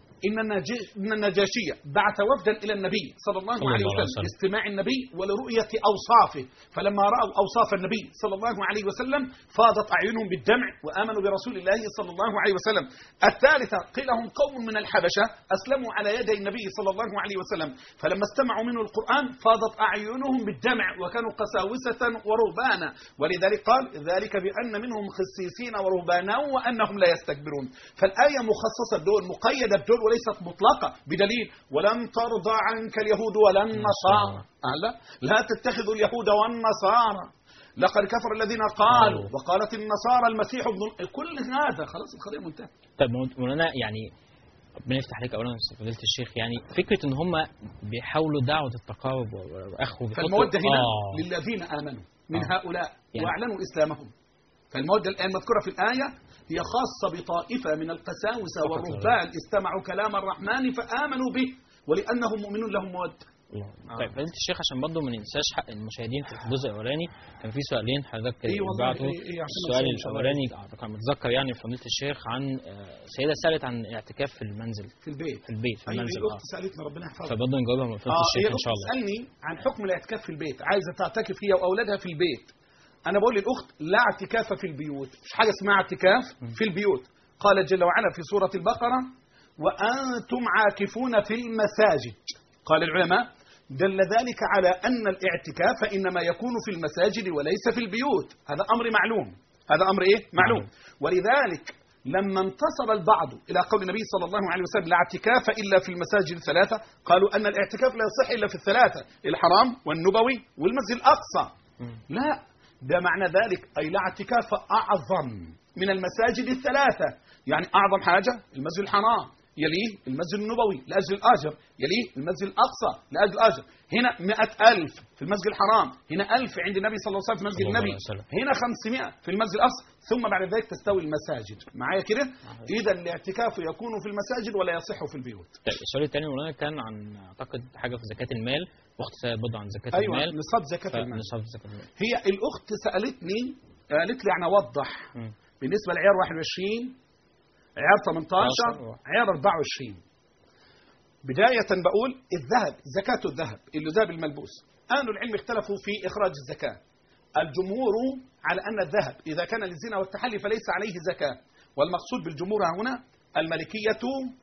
S3: إن النجاشية بعث وفدا إلى النبي صلى الله عليه وسلم لاستماع النبي ولرؤية أوصافه، فلما رأوا أوصاف النبي صلى الله عليه وسلم فاضت أعينهم بالدمع وآمنوا برسول الله صلى الله عليه وسلم. الثالثة قيل هم قوم من الحبشة أسلموا على يدي النبي صلى الله عليه وسلم، فلما استمعوا منه القرآن فاضت أعينهم بالدمع وكانوا قساوسة ورهبانا، ولذلك قال: ذلك بأن منهم خسيسين ورهبانا وأنهم لا يستكبرون. فالآية مخصصة بدول، مقيدة بدول وليست مطلقة، بدليل: ولن ترضى عنك اليهود ولا النصارى. لا, لا تتخذوا اليهود والنصارى، لقد كفر الذين قالوا وقالت النصارى المسيح ابن. كل هذا خلاص القضية منتهى.
S2: طيب مولانا، يعني ربنا يفتح عليك اولا فضيلة الشيخ، يعني فكرة ان هم بيحاولوا دعوة التقارب واخوه،
S3: فالمودة هنا آه. للذين آمنوا من آه. هؤلاء يعني. واعلنوا إسلامهم. فالمودة الآن مذكورة في الآية هي خاصة بطائفة من القساوسة والرهبان استمعوا كلام الرحمن فآمنوا به ولأنهم مؤمنون لهم مودة.
S2: طيب فضيلة الشيخ، عشان برضه ما ننساش حق المشاهدين في الجزء الاولاني، كان في سؤالين حضرتك بعتوا. السؤال الاولاني كان متذكر يعني فضيلة الشيخ عن سيدة سألت عن الاعتكاف في المنزل
S3: في البيت
S2: في البيت في المنزل.
S3: ايوه، الاخت سالتنا ربنا يحفظها،
S2: فبرضه نجاوبها من فضيلة الشيخ ان شاء الله.
S3: تسالني عن حكم الاعتكاف في البيت، عايزه تعتكف هي واولادها في البيت. أنا بقول للأخت: لا اعتكاف في البيوت، مش حاجة اسمها اعتكاف في البيوت. قال جل وعلا في سورة البقرة: وأنتم عاكفون في المساجد. قال العلماء: دل ذلك على أن الاعتكاف إنما يكون في المساجد وليس في البيوت. هذا أمر معلوم، هذا أمر إيه؟ معلوم. ولذلك لما انتصر البعض إلى قول النبي صلى الله عليه وسلم: لا اعتكاف إلا في المساجد الثلاثة، قالوا أن الاعتكاف لا يصح إلا في الثلاثة: الحرام والنبوي والمسجد الأقصى. لا، ده معنى ذلك أي لا اعتكاف أعظم من المساجد الثلاثة. يعني أعظم حاجة المسجد الحرام، يليه المسجد النبوي لأجل الأجر، يليه المسجد الأقصى لأجل الأجر. هنا مئة ألف في المسجد الحرام، هنا ألف عند النبي صلى الله عليه وسلم في مسجد النبي، هنا خمسمائة في المسجد الأقصى، ثم بعد ذلك تستوي المساجد. معايا كده؟ إذا الاعتكاف يكون في المساجد ولا يصح في البيوت.
S2: طيب السؤال الثاني مولانا كان عن أعتقد حاجة في زكاة المال، أخت سألت برضه عن زكاة
S3: أيوة
S2: المال.
S3: نصاب زكاة المال.
S2: نصاب زكاة المال.
S3: هي الأخت سألتني، قالت لي: أنا أوضح م. بالنسبة لعيار واحد وعشرين، عيار ثمانية عشر، عيار أربعة وعشرين. بداية بقول الذهب، زكاة الذهب، اللذاب الملبوس. أهل العلم اختلفوا في إخراج الزكاة. الجمهور على أن الذهب إذا كان للزنا والتحلي فليس عليه زكاة. والمقصود بالجمهور هنا المالكية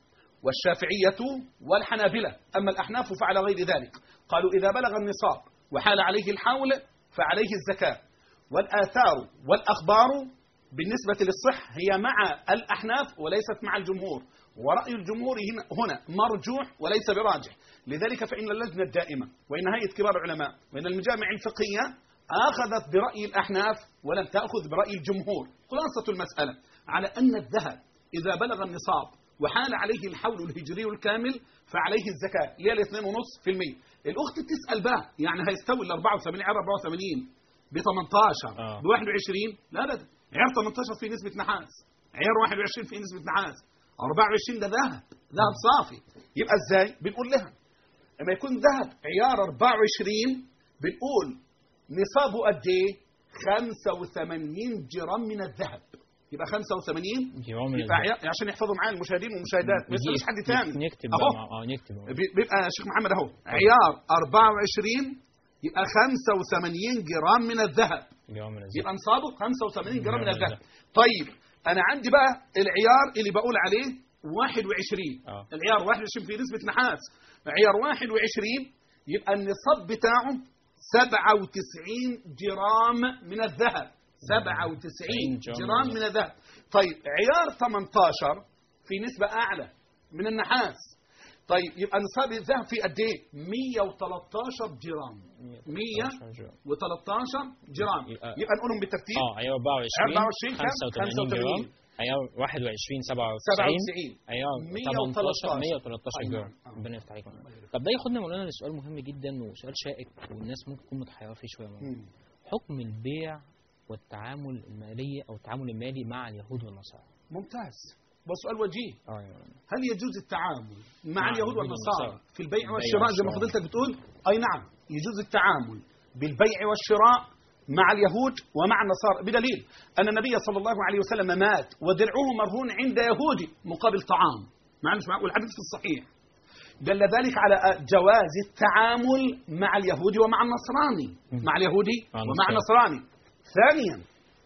S3: والشافعية والحنابلة. أما الأحناف فعلى غير ذلك، قالوا إذا بلغ النصاب وحال عليه الحول فعليه الزكاة. والآثار والأخبار بالنسبة للصح هي مع الأحناف وليست مع الجمهور، ورأي الجمهور هنا مرجوح وليس براجح. لذلك فإن اللجنة الدائمة وإن هيئة كبار العلماء وإن المجامع الفقهية أخذت برأي الأحناف ولم تأخذ برأي الجمهور. خلاصة المسألة على أن الذهب إذا بلغ النصاب وحال عليه الحول الهجري الكامل فعليه الزكاة اللي هي الاثنين ونص في المية. الأخت تسأل بقى يعني هيستوي ال أربعة وثمانين عيار أربعة وثمانين ب ثمانية عشر ب واحد وعشرين؟ لا لا، عيار ثمانية عشر في نسبة نحاس، عيار واحد وعشرين في نسبة نحاس، أربعة وعشرين ده ذهب، ذهب صافي. يبقى ازاي؟ بنقول لها لما يكون ذهب عيار أربعة وعشرين بنقول نصابه قد ايه؟ خمسة وثمانين جرام من الذهب. يبقى خمسة وثمانين
S2: جرام من
S3: يبقى
S2: الذهب.
S3: عشان يحفظوا معايا المشاهدين والمشاهدات ما يسالوش حد ثاني.
S2: نكتب
S3: اهو
S2: اه نكتب
S3: بيبقى يا شيخ محمد اهو عيار أربعة وعشرين يبقى خمسة وثمانين جرام من الذهب.
S2: جرام من الذهب
S3: يبقى نصابه خمسة وثمانين جرام من الذهب. طيب انا عندي بقى العيار اللي بقول عليه واحد وعشرين.
S2: آه.
S3: العيار واحد وعشرين في نسبة نحاس، عيار واحد وعشرين يبقى النصاب بتاعه سبعة وتسعين جرام من الذهب. سبعة وتسعين جرام من الذهب. طيب عيار ثمانية عشر في نسبة أعلى من النحاس، طيب يبقى نصاب الذهب في قد ايه؟ مية وثلاثة عشر جرام. مية وثلاثة عشر جرام. يبقى نقولهم بالترتيب.
S2: اه عيار أربعة وعشرين
S3: خمسة وثمانين جرام،
S2: عيار واحد وعشرين سبعة وتسعين، عيار ثمانية عشر مية وثلاثة عشر جرام. ربنا يفتح عليكم. طب ده ياخدنا مولانا لسؤال مهم جدا وسؤال شائك والناس ممكن تكون متحيره فيه شويه. حكم البيع والتعامل المالي او التعامل المالي مع اليهود والنصارى.
S3: ممتاز، بس سؤال وجيه.
S2: اه يعني.
S3: هل يجوز التعامل مع, مع اليهود والنصارى في البيع والشراء زي ما فضلتك بتقول؟ اي نعم، يجوز التعامل بالبيع والشراء مع اليهود ومع النصارى بدليل ان النبي صلى الله عليه وسلم مات ودرعه مرهون عند يهودي مقابل طعام، معلش والحديث في الصحيح دل ذلك على جواز التعامل مع اليهودي ومع النصراني، مع اليهودي ومع النصراني. ثانيا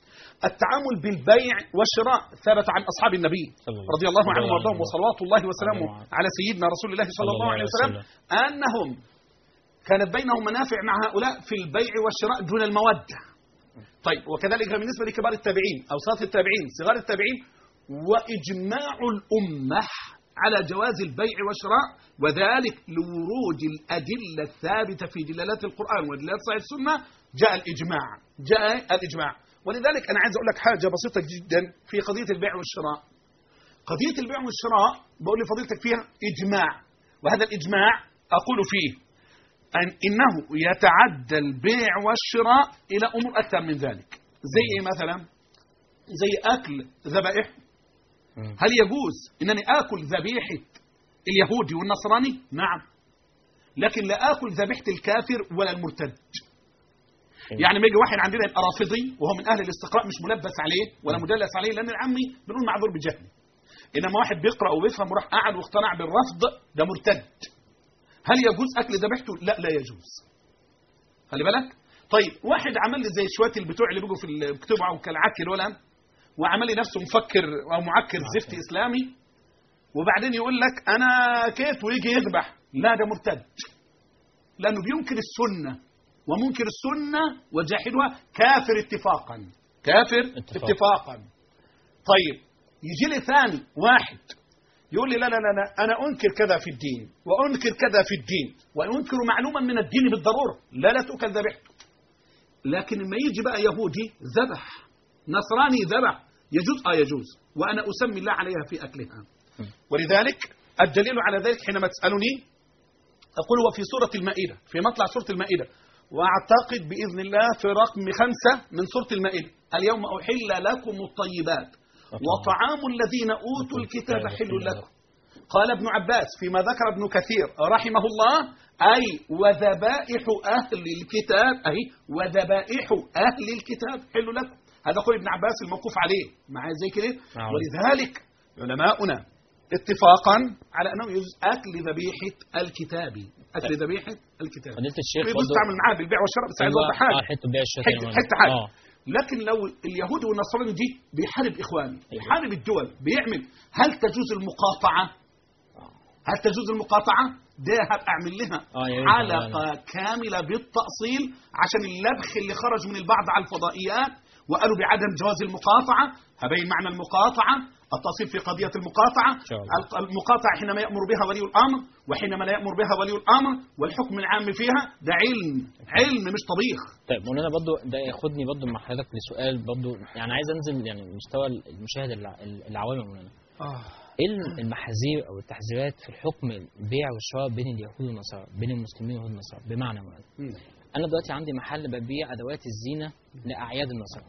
S3: التعامل بالبيع والشراء ثبت عن أصحاب النبي رضي الله عنهم وارضاهم وصلوات الله وسلامه على سيدنا رسول الله صلى الله عليه وسلم أنهم كانت بينهم منافع مع هؤلاء في البيع والشراء دون المودة. طيب وكذلك بالنسبة لكبار التابعين أوساط التابعين صغار التابعين، وإجماع الأمة على جواز البيع والشراء، وذلك لورود الأدلة الثابتة في دلالات القرآن ودلالات صحيح السنة جاء الإجماع جاء الإجماع. ولذلك أنا عايز أقول لك حاجة بسيطة جدا في قضية البيع والشراء. قضية البيع والشراء بقول لفضيلتك فيها إجماع، وهذا الإجماع أقول فيه أن إنه يتعدى البيع والشراء إلى أمور أكثر من ذلك. زي إيه مثلا؟ زي أكل ذبائح. هل يجوز أنني آكل ذبيحة اليهودي والنصراني؟ نعم، لكن لا آكل ذبيحة الكافر ولا المرتد. يعني ما يجي واحد عندنا يبقى رافضي وهو من أهل الاستقراء مش ملبس عليه ولا مدلس عليه، لأن العمي بنقول معذور بجهله. إنما واحد بيقرأ وبيفهم وراح قعد واقتنع بالرفض ده مرتد. هل يجوز أكل ذبيحته؟ لا لا يجوز. خلي بالك. طيب واحد عمل لي زي شوية البتوع اللي بيجوا في الكتب أو كالعكل ولا وعمل لي نفسه مفكر أو معكر زفت إسلامي، وبعدين يقول لك أنا كيف ويجي يذبح، لا ده مرتد، لأنه بينكر السنة، ومنكر السنة وجاحدها كافر اتفاقا. كافر اتفاق. اتفاقا. طيب يجي لي ثاني واحد يقول لي لا لا لا لا أنا أنكر كذا في الدين وأنكر كذا في الدين وأنكر معلوما من الدين بالضرورة، لا لا تؤكل ذبحته. لكن لما يجي بقى يهودي ذبح، نصراني ذبح، يجوز؟ آه يجوز، وأنا أسمي الله عليها في أكلها. ولذلك الدليل على ذلك حينما تسألني أقول وفي سورة المائدة، في مطلع سورة المائدة، وأعتقد بإذن الله في رقم خمسة من سورة المائدة، اليوم أحل لكم الطيبات وطعام الذين أوتوا الكتاب حل لكم. قال ابن عباس فيما ذكر ابن كثير رحمه الله أي وذبائح أهل الكتاب، أي وذبائح أهل الكتاب حل لكم. هذا قول ابن عباس الموقوف عليه معايا زي كده. ولذلك علماؤنا اتفاقا على أنه يجوز أكل ذبيحة الكتاب، أكل ذبيحة الكتاب.
S2: فضيلة الشيخ
S3: يجوز تعمل معاه بالبيع والشراء، بس عايز أوضح حاجة.
S2: حتة بيع الشراء
S3: حتة, حتة حاجة. آه. لكن لو اليهود والنصارى دي بيحارب إخواني، بيحارب الدول، بيعمل، هل تجوز المقاطعة؟ هل تجوز المقاطعة؟ ده هبقى أعمل لها حلقة كاملة بالتأصيل عشان اللبخ اللي خرج من البعض على الفضائيات وقالوا بعدم جواز المقاطعة. هبين معنى المقاطعة، التأصيل في قضية المقاطعة، المقاطعة حينما يأمر بها ولي الأمر وحينما لا يأمر بها ولي الأمر، والحكم العام فيها ده علم، علم مش طبيخ.
S2: طيب مولانا برضه ده ياخدني برضه مع حضرتك لسؤال برضه، يعني عايز انزل يعني مستوى المشاهد العوام يا مولانا. اه ايه المحاذير او التحذيرات في الحكم البيع والشراء بين اليهود والنصارى، بين المسلمين واليهود والنصارى؟ بمعنى مولانا انا دلوقتي عندي محل ببيع ادوات الزينه لاعياد النصارى،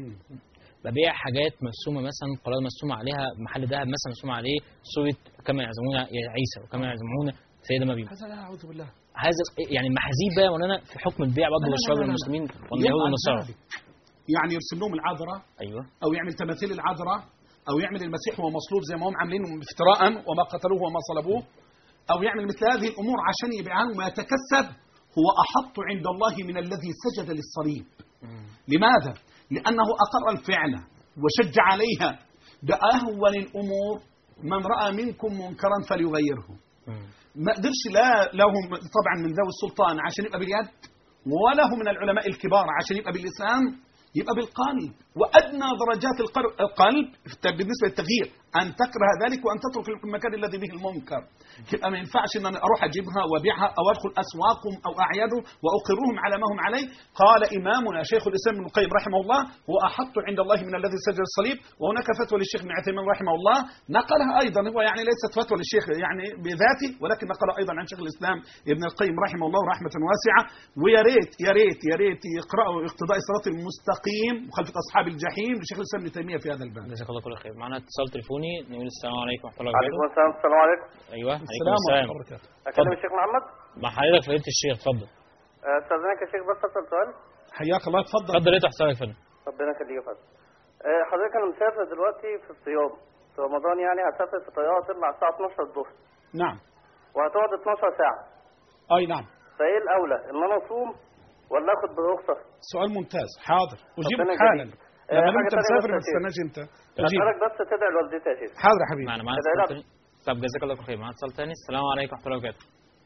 S2: ببيع حاجات مرسومه مثلا قرار مرسومه عليها محل دهب مثلا مرسوم عليه صوره كما يعزمون عيسى وكما يعزمون سيدنا مريم.
S3: هذا لا اعوذ بالله.
S2: هذا يعني محاذير بقى مولانا في حكم البيع برضه والشراء بين المسلمين واليهود والنصارى.
S3: يعني يرسم لهم العذراء، ايوه، او يعمل تماثيل العذراء، او يعمل المسيح وهو مصلوب زي ما هم عاملين افتراء وما قتلوه وما صلبوه، او يعمل مثل هذه الامور عشان يبيعها وما يتكسب. هو احط عند الله من الذي سجد للصليب. لماذا؟ لانه اقر الفعل وشجع عليها. باهون الامور من راى منكم منكرا فليغيره. ما قدرش لا لهم طبعا من ذوي السلطان عشان يبقى باليد، وله من العلماء الكبار عشان يبقى باللسان، يبقى بالقلب. وأدنى درجات القلب بالنسبة للتغيير أن تكره ذلك وأن تترك المكان الذي به المنكر. يبقى ما ينفعش أن أنا أروح أجيبها وأبيعها أو أدخل أسواقهم أو أعيادهم وأقرهم على ما هم عليه. قال إمامنا شيخ الإسلام ابن القيم رحمه الله: هو أحط عند الله من الذي سجل الصليب. وهناك فتوى للشيخ ابن عثيمين رحمه الله نقلها أيضا، هو يعني ليست فتوى للشيخ يعني بذاته، ولكن نقلها أيضا عن شيخ الإسلام ابن القيم رحمه الله رحمة واسعة. ويا ريت يا ريت يا ريت يقرأوا اقتضاء الصراط المستقيم مخالفة أصحاب الجحيم لشيخ الإسلام ابن تيمية في هذا الباب.
S2: جزاك الله كل خير. معنا اتصال تليفوني نقول السلام عليكم ورحمة الله
S6: وبركاته. عليكم السلام. السلام عليكم.
S2: أيوه
S3: السلام ورحمة الله
S2: وبركاته.
S6: أكلم الشيخ محمد؟
S2: مع حضرتك فضيلة الشيخ، اتفضل.
S6: استاذنك يا شيخ بس اسال سؤال.
S3: حياك الله، اتفضل.
S2: اتفضل ايه تحت سؤالك يا فندم؟
S6: ربنا يخليك يا فندم. حضرتك انا مسافر دلوقتي في الصيام في رمضان، يعني هسافر في طياره تطلع الساعه اتناشر الظهر.
S3: نعم.
S6: وهتقعد اتناشر ساعه.
S3: اي نعم.
S6: فايه الاولى ان انا اصوم ولا اخد برخصه؟
S3: سؤال ممتاز، حاضر اجيبك حالا. لما انت مسافر ما تستناش انت.
S6: حضرتك بس تدعي لوالدتي يا شيخ.
S3: حاضر يا حبيبي.
S2: معنا معنا اتصال تاني. طب جزاك الله خير. معنا اتصال تاني. السلام عليكم ورحمه الله وبركاته.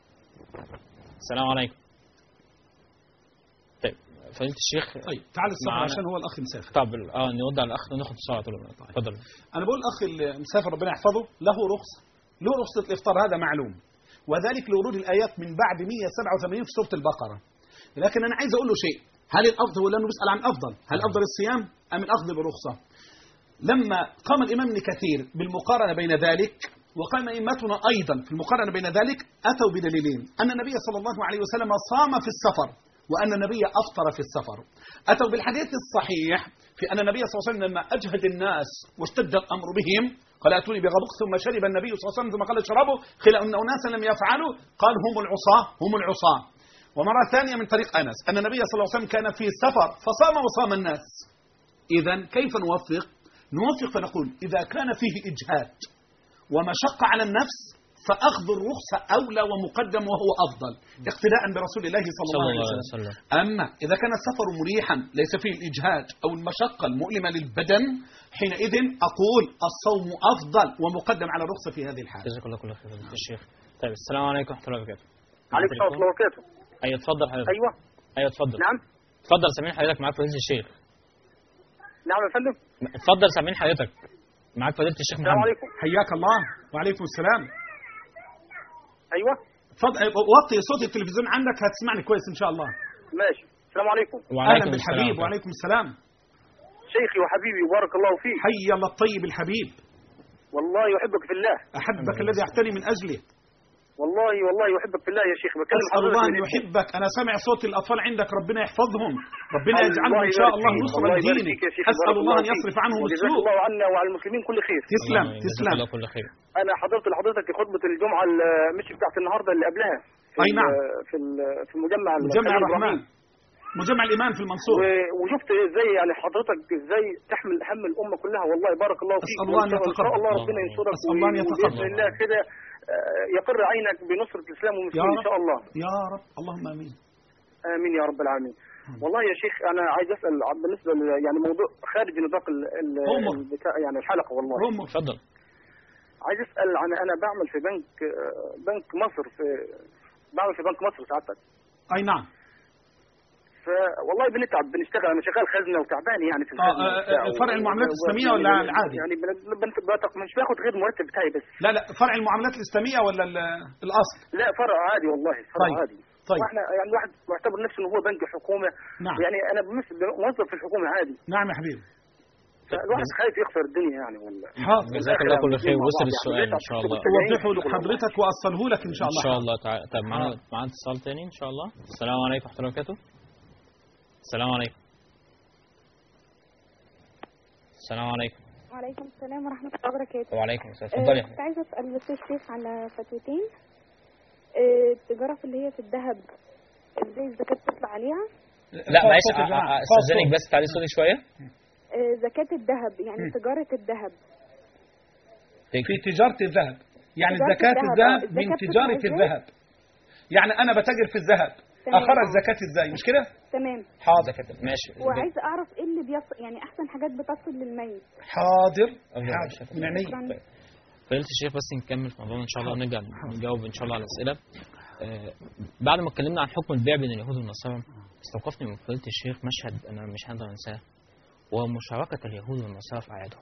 S2: السلام عليكم. طيب فضيلة الشيخ.
S3: طيب تعال الصبر عشان هو الاخ مسافر.
S2: طب اه نرد على الاخ وناخد الصلاه طول الوقت. اتفضل.
S3: انا بقول الاخ المسافر ربنا يحفظه له رخصه، له رخصه الافطار، هذا معلوم، وذلك لورود الايات من بعد مئة وسبعة وثمانين في سوره البقره. لكن انا عايز اقول له شيء، هل الافضل ولا انه بيسال عن افضل؟ هل افضل الصيام ام الاخذ برخصه؟ لما قام الامام ابن كثير بالمقارنه بين ذلك، وقام ائمتنا ايضا في المقارنه بين ذلك، اتوا بدليلين: ان النبي صلى الله عليه وسلم صام في السفر، وأن النبي أفطر في السفر. أتوا بالحديث الصحيح في أن النبي صلى الله عليه وسلم لما أجهد الناس واشتد الأمر بهم قال: أتوني بغبق، ثم شرب النبي صلى الله عليه وسلم ثم قال: اشربوا، قيل أن أناسا لم يفعلوا، قال: هم العصاة هم العصاة. ومرة ثانية من طريق أنس أن النبي صلى الله عليه وسلم كان في سفر فصام وصام الناس. إذا كيف نوفق؟ نوفق فنقول إذا كان فيه إجهاد ومشقة على النفس فأخذ الرخصة أولى ومقدم وهو أفضل اقتداء برسول الله صلى الله عليه وسلم. أما إذا كان السفر مريحا ليس فيه الإجهاد أو المشقة المؤلمة للبدن، حينئذ أقول الصوم أفضل ومقدم على الرخصة في هذه الحالة.
S2: جزاك الله كل خير يا شيخ. طيب السلام عليكم ورحمة الله وبركاته.
S6: عليكم السلام ورحمة الله وبركاته.
S2: أيوة اتفضل حضرتك.
S6: أيوة
S2: أيوة اتفضل.
S6: نعم
S2: اتفضل سامعين حضرتك، معاك فضيلة الشيخ.
S6: نعم يا فندم.
S2: اتفضل سامعين حضرتك، معاك فضيلة الشيخ محمد.
S6: السلام عليكم.
S3: حياك الله. وعليكم السلام.
S6: ايوه
S3: اتفضل وطي صوت التلفزيون عندك هتسمعني كويس ان شاء الله.
S6: ماشي. السلام عليكم.
S3: اهلا بالحبيب. وعليكم السلام.
S6: شيخي وحبيبي بارك الله فيك.
S3: حي الله الطيب الحبيب.
S6: والله يحبك في الله.
S3: احبك الذي اعتني من اجله.
S6: والله والله يحبك في الله يا شيخ.
S3: بكلم حضرتك الله ان يحبك. انا سامع صوت الاطفال عندك، ربنا يحفظهم، ربنا يجعلهم ان شاء الله نصرا لدينك. اسال الله ان يصرف عنهم السوء.
S6: جزاك الله عنا وعلى المسلمين كل خير.
S3: تسلم تسلم.
S2: كل خير.
S6: انا حضرت لحضرتك خطبه الجمعه مش بتاعت النهارده اللي قبلها.
S3: اي نعم.
S6: في في المجمع
S3: مجمع الرحمن، مجمع الايمان في المنصور.
S6: وشفت ازاي يعني حضرتك ازاي تحمل هم الامه كلها. والله بارك الله فيك.
S3: اسال الله ان يتقبل.
S6: ان شاء الله ربنا ينصرك.
S3: اسال الله ان يتقبل.
S6: باذن الله كده يقر عينك بنصرة الإسلام والمسلمين إن شاء الله.
S3: يا رب اللهم آمين.
S6: آمين يا رب العالمين.
S9: والله يا شيخ انا عايز اسال عن- بالنسبه ل- يعني موضوع خارج نطاق ال- ال-
S3: أمر.
S9: البتاع- يعني الحلقه والله.
S3: هم
S2: اتفضل.
S9: عايز اسال عن انا بعمل في بنك آه، بنك مصر في بعمل في بنك مصر سعادتك.
S3: اي نعم.
S9: فوالله بنتعب بنشتغل انا شغال خزنه وتعبان يعني في
S3: آه،
S9: الخزنه
S3: آه،
S9: وبتاع.
S3: فرع المعاملات الإسلامية ولا
S9: يعني-
S3: العادي؟
S9: يعني بن- بن- بن- مش باخد غير المرتب بتاعي بس.
S3: لا لا فرع المعاملات الإسلامية ولا ال- الأصل؟
S9: لا فرع عادي والله فرع
S3: طيب.
S9: عادي.
S3: طيب.
S9: واحنا يعني الواحد معتبر نفسه انه هو بنك حكومه.
S3: نعم.
S9: يعني انا بمثل موظف في الحكومه عادي.
S3: نعم يا حبيبي.
S9: فالواحد خايف يخسر الدنيا يعني ولا.
S3: حاضر.
S2: جزاك الله كل خير. وصل السؤال ان شاء الله.
S3: أوضحه لحضرتك وأصله لك إن شاء الله.
S2: ان شاء الله تعالى. طب معانا معانا اتصال تاني ان شاء الله. السلام عليكم ورحمه الله وبركاته. السلام عليكم. السلام عليكم.
S12: وعليكم السلام ورحمة الله وبركاته.
S2: وعليكم السلام. اتفضلي.
S12: آه، كنت عايزة أسأل بس الشيخ على فتوتين. آه، التجارة في اللي هي في الذهب ازاي الزكاة تطلع عليها؟
S2: لا معلش استاذنك بس تعالي صوتي شويه.
S12: آه، زكاة الذهب يعني
S3: م.
S12: تجارة الذهب.
S3: في تجارة الذهب يعني
S12: تجارة
S3: زكاة
S12: الذهب.
S3: الذهب
S12: آه،
S3: من
S12: الزكاة
S3: تجارة
S12: بتطلع
S3: الذهب. يعني أنا بتاجر في الذهب
S12: تمام.
S3: أخرج
S12: آه.
S3: زكاة إزاي مش كده؟
S12: تمام.
S3: حاضر.
S2: ماشي.
S12: وعايزة أعرف إيه اللي بيصل يعني أحسن حاجات بتصل للميت.
S3: حاضر.
S2: أفضل.
S3: حاضر من عيني.
S2: طيب. فضيلة الشيخ بس نكمل في موضوعنا ان شاء الله ونرجع نجاوب ان شاء الله على الاسئله. آه بعد ما اتكلمنا عن حكم البيع بين اليهود والنصارى استوقفني من فضيلة الشيخ مشهد انا مش هقدر انساه وهو مشاركه اليهود والنصارى في اعيادهم.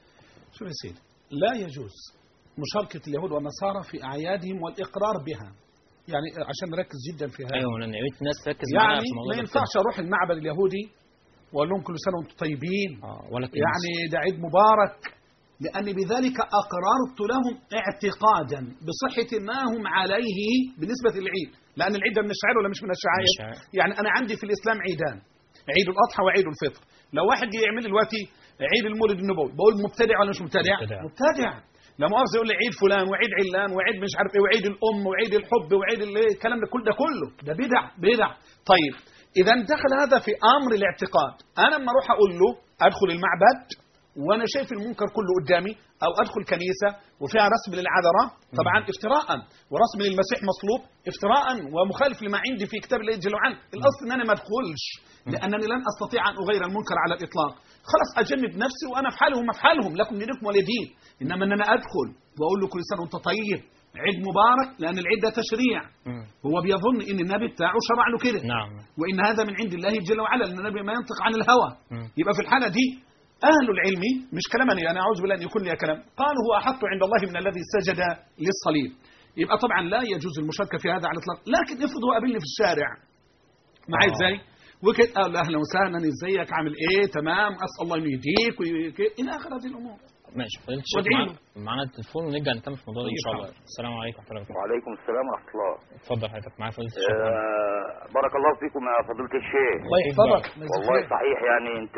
S3: شوف يا سيدي لا يجوز مشاركة اليهود والنصارى في أعيادهم والإقرار بها. يعني عشان نركز جدا في هذا.
S2: ايوه انا ريت الناس تركز معايا
S3: يعني
S2: في الموضوع
S3: ما
S2: ده.
S3: ينفعش اروح المعبد اليهودي واقول لهم كل سنه وانتم طيبين.
S2: اه ولا
S3: يعني ده عيد مبارك لاني بذلك اقررت لهم اعتقادا بصحه ما هم عليه بالنسبه للعيد، لان العيد ده من الشعائر ولا مش من الشعائر؟ يعني انا عندي في الاسلام عيدان، عيد الاضحى وعيد الفطر. لو واحد يعمل دلوقتي عيد المولد النبوي بقول مبتدع ولا مش مبتدع؟
S2: مبتدع,
S3: مبتدع. لا مؤاخذه يقول لي عيد فلان وعيد علان وعيد مش عارف ايه وعيد الام وعيد الحب وعيد الكلام ده كل ده كله ده بدع بدع. طيب اذا دخل هذا في امر الاعتقاد، انا لما اروح اقول له ادخل المعبد وانا شايف المنكر كله قدامي او ادخل كنيسه وفيها رسم للعذراء طبعا افتراء ورسم للمسيح مصلوب افتراء ومخالف لما عندي في كتاب الله جل وعلا. الاصل ان انا ما ادخلش لانني لن استطيع ان اغير المنكر على الاطلاق. خلاص اجنب نفسي وانا في حالهم افعلهم لكم دينكم ولي دين. انما ان انا ادخل واقول له كل سنه وانت طيب عيد مبارك لان العيد ده تشريع. هو بيظن ان النبي بتاعه شرع له كده.
S2: نعم.
S3: وان هذا من عند الله جل وعلا لان النبي ما ينطق عن الهوى. يبقى في الحاله دي أهل العلم مش كلامني أنا أعوذ بالله أن يكون لي كلام قالوا هو أحط عند الله من الذي سجد للصليب. يبقى طبعا لا يجوز المشاركة في هذا على الإطلاق. لكن افرض هو قابلني في الشارع معي ازاي وكده قال اهلا وسهلا ازيك عامل ايه تمام اسال الله انه يهديك الى اخر هذه الامور.
S2: ماشي فضيلة الشيخ معانا التليفون ونرجع نكمل في الموضوع ده ان شاء الله. السلام عليكم ورحمه الله.
S13: وعليكم السلام ورحمه الله.
S2: اتفضل حضرتك معايا فضيلة الشيخ.
S13: آه بارك الله فيكم يا فضيلة الشيخ.
S3: الله يحفظك.
S13: والله صحيح يعني انت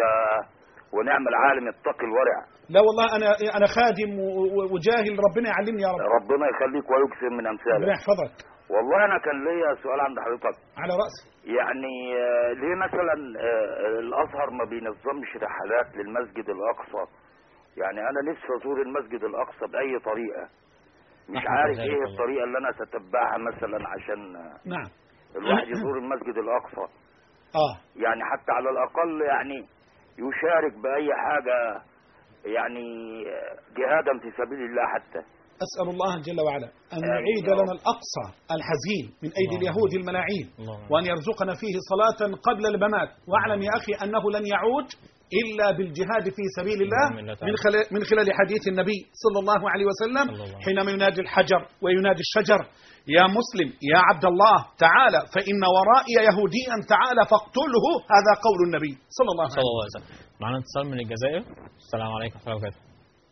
S13: ونعم العالم التقي الورع.
S3: لا والله انا انا خادم وجاهل ربنا يعلمني يا رب.
S13: ربنا يخليك ويكثر من امثالك.
S3: ربنا يحفظك.
S13: والله انا كان ليا سؤال عند حضرتك.
S3: على راسي.
S13: يعني ليه مثلا الازهر ما بينظمش رحلات للمسجد الاقصى؟ يعني انا نفسي ازور المسجد الاقصى باي طريقه. مش عارف ايه الطريقه اللي انا اتتبعها مثلا عشان
S3: نعم
S13: الواحد يزور المسجد الاقصى.
S3: اه
S13: يعني حتى على الاقل يعني يشارك باي حاجه يعني جهادا في سبيل الله حتى.
S3: أسأل الله جل وعلا أن يعيد لنا الأقصى الحزين من أيدي اليهود الملاعين وأن يرزقنا فيه صلاة قبل الممات. واعلم يا أخي أنه لن يعود إلا بالجهاد في سبيل الله من خلال, من خلال حديث النبي صلى الله عليه وسلم حينما ينادي الحجر وينادي الشجر يا مسلم يا عبد الله تعالى فإن ورائي يهوديا تعالى فاقتله. هذا قول النبي صلى الله عليه
S2: وسلم. معنا اتصال من الجزائر. السلام عليكم ورحمة الله وبركاته.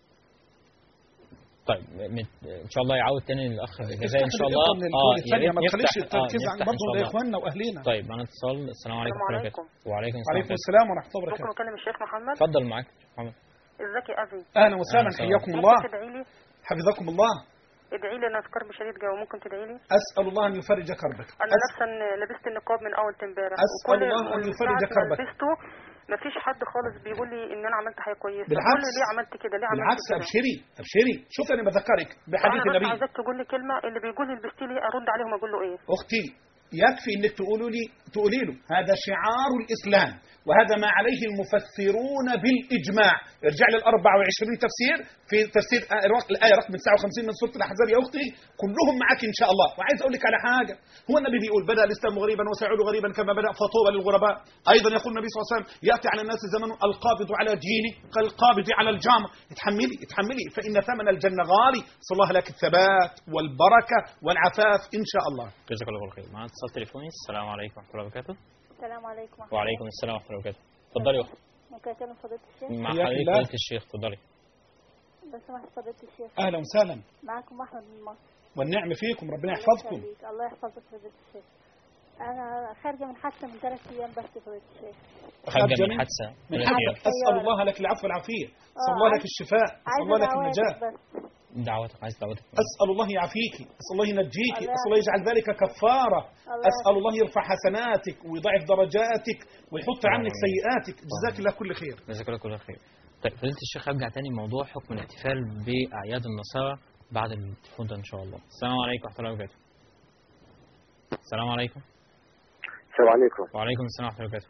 S2: طيب ان شاء الله يعود تاني للاخ في الجزائر ان شاء الله.
S3: اه يعني ما تخليش التركيز عن برضه لاخواننا واهلينا.
S2: طيب معنا اتصال. السلام عليكم ورحمه الله وبركاته. وعليكم السلام.
S3: وعليكم السلام ورحمه الله وبركاته.
S14: ممكن اكلم الشيخ محمد؟
S2: اتفضل معاك محمد.
S14: ازيك يا ابي؟
S3: اهلا وسهلا حياكم الله.
S14: ممكن تدعي لي؟
S3: حفظكم الله.
S14: ادعي لي انا في كرب شديد جو. ممكن تدعي لي؟
S3: اسال الله ان يفرج كربك.
S14: انا لابسه لبست النقاب من اول امبارح.
S3: اسال الله ان يفرج كربك.
S14: لبسته ما فيش حد خالص بيقول لي ان انا عملت حاجه كويسه.
S3: بالعكس
S14: ليه عملت كده؟ ليه عملت
S3: بالعكس
S14: كده؟
S3: ابشري ابشري. شوف انا بذكرك بحديث النبي.
S14: انا عايزك تقول لي كلمه اللي بيقول لي لبستي لي ارد عليهم اقول له ايه؟
S3: اختي يكفي انك تقولوا لي تقولي له هذا شعار الاسلام وهذا ما عليه المفسرون بالاجماع. ارجع لل أربعة وعشرين تفسير في تفسير الايه رقم تسعة وخمسين من سوره الاحزاب يا اختي، كلهم معك ان شاء الله. وعايز اقول لك على حاجه، هو النبي بيقول بدا الاسلام غريبا وسيعود غريبا كما بدا فطوبى للغرباء. ايضا يقول النبي صلى الله عليه وسلم ياتي على الناس زمن القابض على دينه كالقابض على الجامر. اتحملي اتحملي فان ثمن الجنه غالي. صلى الله لك الثبات والبركه والعفاف ان شاء الله.
S2: جزاك الله خير. معنا اتصال تليفوني. السلام عليكم ورحمه الله وبركاته.
S15: السلام عليكم.
S2: وعليكم السلام ورحمه الله وبركاته. اتفضلي يا اختي.
S15: ممكن اكلم فضيله الشيخ؟
S2: مع حضرتك فضيله الشيخ، اتفضلي.
S15: بس سمحت فضيله الشيخ.
S3: اهلا وسهلا.
S15: معكم احمد من مصر.
S3: والنعم فيكم، ربنا يحفظكم.
S15: الله يحفظك فضيله الشيخ. انا خارجه من حادثه من ثلاث ايام بس فضيله الشيخ.
S2: خارجه من حادثه
S3: من حادثه. اسال الله لك العفو والعافيه، اسال الله لك الشفاء، اسال الله لك النجاه.
S2: دعوتك، عايز دعوتك.
S3: اسال الله يعافيكي، اسال الله ينجيكي، اسال الله يجعل ذلك كفاره، اسال الله يرفع حسناتك ويضاعف درجاتك ويحط عنك سيئاتك. جزاك الله كل خير.
S2: جزاك الله كل خير. طيب فضيله الشيخ، ارجع تاني موضوع حكم الاحتفال باعياد النصارى بعد التليفون ده ان شاء الله. السلام عليكم ورحمه الله وبركاته. السلام عليكم.
S16: السلام عليكم.
S2: وعليكم السلام ورحمه الله وبركاته.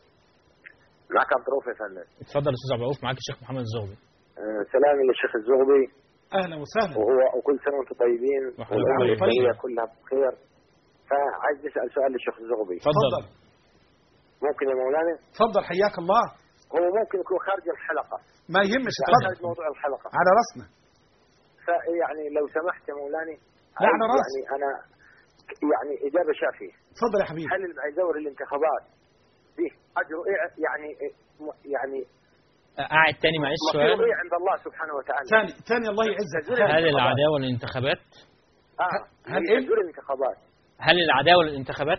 S16: معك عبد الرؤوف يا فندم.
S2: اتفضل استاذ عبد الرؤوف، معاك الشيخ محمد الزغبي.
S16: أه سلامي للشيخ الزغبي.
S3: اهلا وسهلا.
S16: وهو وكل سنه وانتم طيبين والعالميه كلها بخير. فعايز اسال سؤال للشيخ الزغبي.
S3: تفضل.
S16: ممكن يا مولانا؟
S3: تفضل حياك الله.
S16: هو ممكن يكون خارج الحلقه.
S3: ما يهمش،
S16: خارج موضوع الحلقه.
S3: على راسنا.
S16: فيعني لو سمحت يا مولانا.
S3: لا على راسي.
S16: يعني انا يعني اجابه شافيه.
S3: تفضل يا حبيبي.
S16: هل اللي يدور الانتخابات دي اجره ايه يعني يعني
S2: قاعد تاني معلش سؤال.
S16: ايه عند الله سبحانه وتعالى.
S3: ثاني ثاني الله يعزك.
S2: هل العداوه للانتخابات؟
S16: اه
S3: هل ايه؟
S16: تزوير الانتخابات.
S2: هل العداوه للانتخابات؟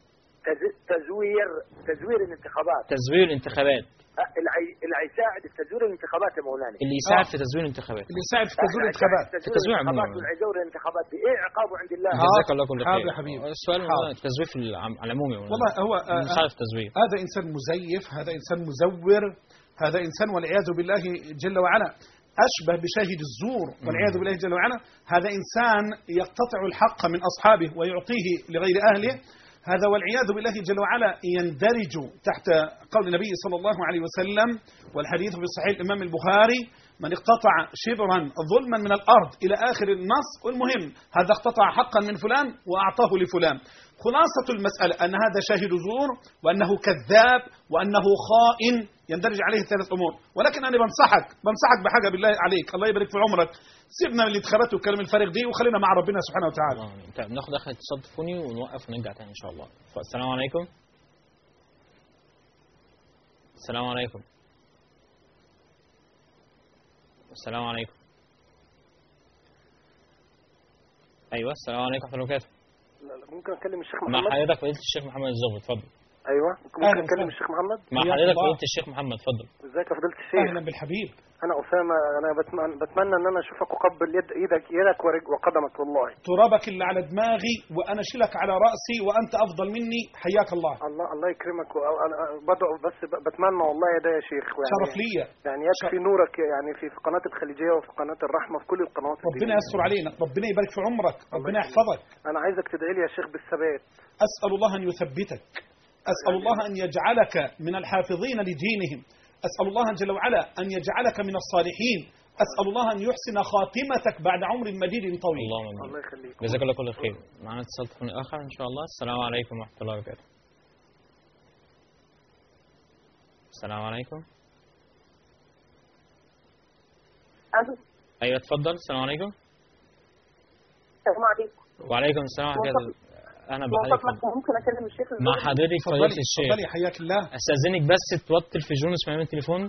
S16: تزوير تزوير الانتخابات.
S2: تزوير الانتخابات.
S16: اللي هيساعد في تزوير الانتخابات يا مولانا.
S2: اللي يساعد في تزوير الانتخابات.
S3: اللي يساعد في تزوير الانتخابات.
S2: في تزوير عموما.
S16: واللي يزور الانتخابات دي ايه عقابه عند الله؟
S2: جزاك الله كل خير.
S3: حاضر يا حبيبي.
S2: السؤال هو التزوير في العموم يا مولانا.
S3: والله هو
S2: مساعد في التزوير.
S3: هذا انسان مزيف، هذا انسان مزور، هذا إنسان والعياذ بالله جل وعلا أشبه بشاهد الزور والعياذ بالله جل وعلا. هذا إنسان يقتطع الحق من أصحابه ويعطيه لغير أهله. هذا والعياذ بالله جل وعلا يندرج تحت قول النبي صلى الله عليه وسلم والحديث في صحيح الإمام البخاري: من اقتطع شبرا ظلما من الأرض إلى آخر النص. والمهم هذا اقتطع حقا من فلان وأعطاه لفلان. خلاصة المسألة أن هذا شاهد زور وأنه كذاب وأنه خائن، يندرج عليه ثلاث أمور. ولكن أنا بنصحك بنصحك بحاجة بالله عليك، الله يبارك في عمرك، سيبنا من الانتخابات والكلام الفارغ دي وخلينا مع ربنا سبحانه وتعالى.
S2: طيب ناخد آخر اتصال تليفوني ونوقف ونرجع تاني إن شاء الله. السلام عليكم. السلام عليكم. السلام عليكم. أيوه السلام عليكم ورحمة الله وبركاته.
S6: ممكن اكلم الشيخ محمد؟
S2: مع حضرتك فضيلة الشيخ محمد الزغبي، اتفضل.
S6: ايوه ممكن اكلم الشيخ محمد؟
S2: مع حضرتك فضيلة الشيخ محمد، اتفضل.
S6: ازيك يا فضيلة الشيخ؟
S3: اهلا بالحبيب.
S6: انا اسامه، انا بتمنى, بتمنى ان انا اشوفك اقبل يد ايدك يدك وقدمك والله.
S3: ترابك اللي على دماغي وانا اشيلك على راسي وانت افضل مني، حياك الله.
S6: الله الله يكرمك. وانا بدعو بس بتمنى والله ده يا شيخ يعني
S3: شرف ليا.
S6: يعني يكفي نورك يعني في في قناه الخليجيه وفي قناه الرحمه في كل القنوات.
S3: ربنا يستر علينا، ربنا يبارك في عمرك، ربنا يحفظك.
S6: انا عايزك تدعي لي يا شيخ بالثبات.
S3: اسال الله ان يثبتك، اسال الله ان يجعلك من الحافظين لدينهم، أسأل الله جل وعلا أن يجعلك من الصالحين، أسأل الله أن يحسن خاتمتك بعد عمر مديد طويل.
S2: اللهم
S6: الله يخليك.
S2: جزاك الله كل خير. معنا اتصال تليفوني آخر إن شاء الله. السلام عليكم ورحمة الله وبركاته. السلام عليكم.
S17: ألو.
S2: أيوة اتفضل. السلام عليكم.
S17: السلام عليكم.
S2: وعليكم السلام ورحمة الله. أنا بحضرتك
S17: ممكن أكلم الشيخ
S2: مع حضرتك فضيلة الشيخ.
S3: اتفضلي حياك الله.
S2: أستأذنك بس توطي التلفزيون واسمعي من التليفون.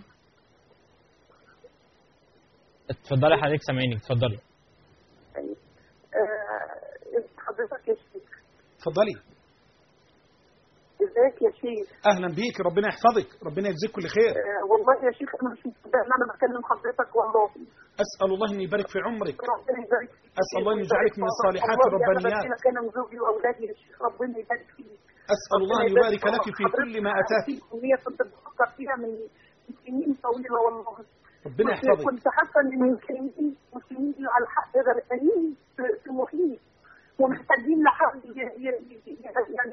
S2: اتفضلي حضرتك سامعينك، اتفضلي.
S17: حضرتك يا شيخ.
S3: اتفضلي.
S17: ازيك يا شيخ؟
S3: اهلا بيك، ربنا يحفظك، ربنا يجزيك كل خير.
S17: أه والله يا شيخ انا مش مصدق ان انا بكلم حضرتك والله.
S3: اسال الله ان يبارك في عمرك.
S17: ربنا يبارك فيك.
S3: اسال الله ان يجعلك من الصالحات الربانيات.
S17: انا انا وزوجي واولادي يا شيخ، ربنا يبارك فيك.
S3: اسال الله ان يبارك لك في كل ما اتاك.
S17: هي كنت بفكر فيها من سنين طويله والله.
S3: ربنا يحفظك.
S17: كنت حاسه ان المسلمين مسلمين على الحق غرقانين في محيط ومحتاجين لحد يعني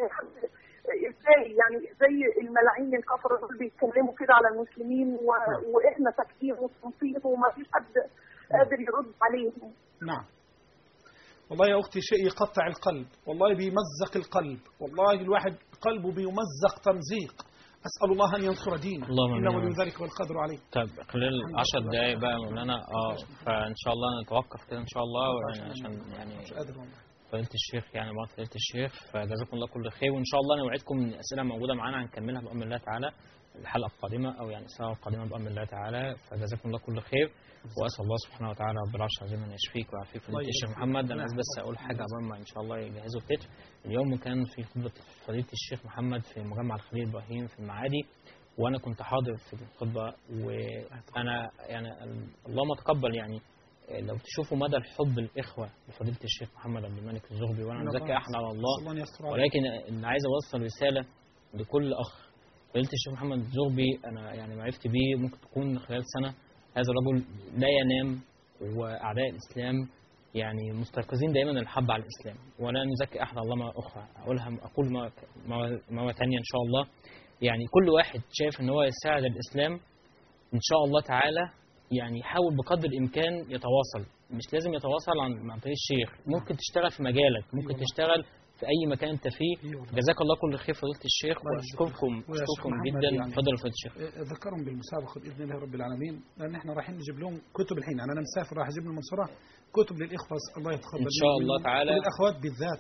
S17: الفترة دول بيتكلموا كده على المسلمين و... واحنا ساكتين وصامتين وما فيش حد قادر يرد عليهم.
S3: نعم والله يا أختي شيء يقطع القلب، والله بيمزق القلب، والله الواحد قلبه بيمزق تمزيق. أسأل الله أن ينصر دينه إنه ولي ذلك والقدر عليه.
S2: طيب خلال عشر دقايق بقى مولانا اه فإن شاء الله نتوقف كده إن شاء الله يعني عشان يعني فضيلة الشيخ يعني بعد فضيلة الشيخ، فجزاكم الله كل خير، وإن شاء الله نوعدكم إن الأسئلة موجودة معانا هنكملها بأمر الله تعالى الحلقة القادمة أو يعني الساعة القادمة بأمر الله تعالى، فجزاكم الله كل خير، وأسأل الله سبحانه وتعالى رب العرش العظيم أن يشفيك ويعافيك. فضيلة الشيخ محمد أنا عايز بس أقول حاجة قبل ما إن شاء الله يجهزوا التتر. اليوم كان في خطبة فضيلة الشيخ محمد في مجمع الخليل إبراهيم في المعادي، وأنا كنت حاضر في الخطبة، وأنا يعني اللهم تقبل يعني لو تشوفوا مدى الحب الإخوة لفضيلة الشيخ محمد عبد الملك الزغبي، وأنا مزكي أحد على الله، ولكن أنا عايز أوصل رسالة لكل أخ. فضيلة الشيخ محمد الزغبي أنا يعني معرفتي بيه ممكن تكون خلال سنة. هذا الرجل لا ينام، وأعداء الإسلام يعني مستيقظين دائما الحب على الإسلام، ولا نزكي أحد على الله مرة أخرى، أقولها أقول مرة ثانية إن شاء الله. يعني كل واحد شايف إن هو يساعد الإسلام إن شاء الله تعالى يعني يحاول بقدر الإمكان يتواصل، مش لازم يتواصل عن عن طريق الشيخ، ممكن تشتغل في مجالك، ممكن تشتغل في أي مكان أنت فيه. جزاك الله كل خير فضيلة الشيخ، وأشكركم أشكركم جدا. اتفضل يا فضيلة الشيخ.
S3: ذكرهم بالمسابقة بإذن الله رب العالمين، لأن احنا رايحين نجيب لهم كتب الحين، يعني أنا مسافر راح أجيب من المنصورة كتب للإخوة الله يتقبل
S2: إن شاء الله تعالى،
S3: والأخوات بالذات.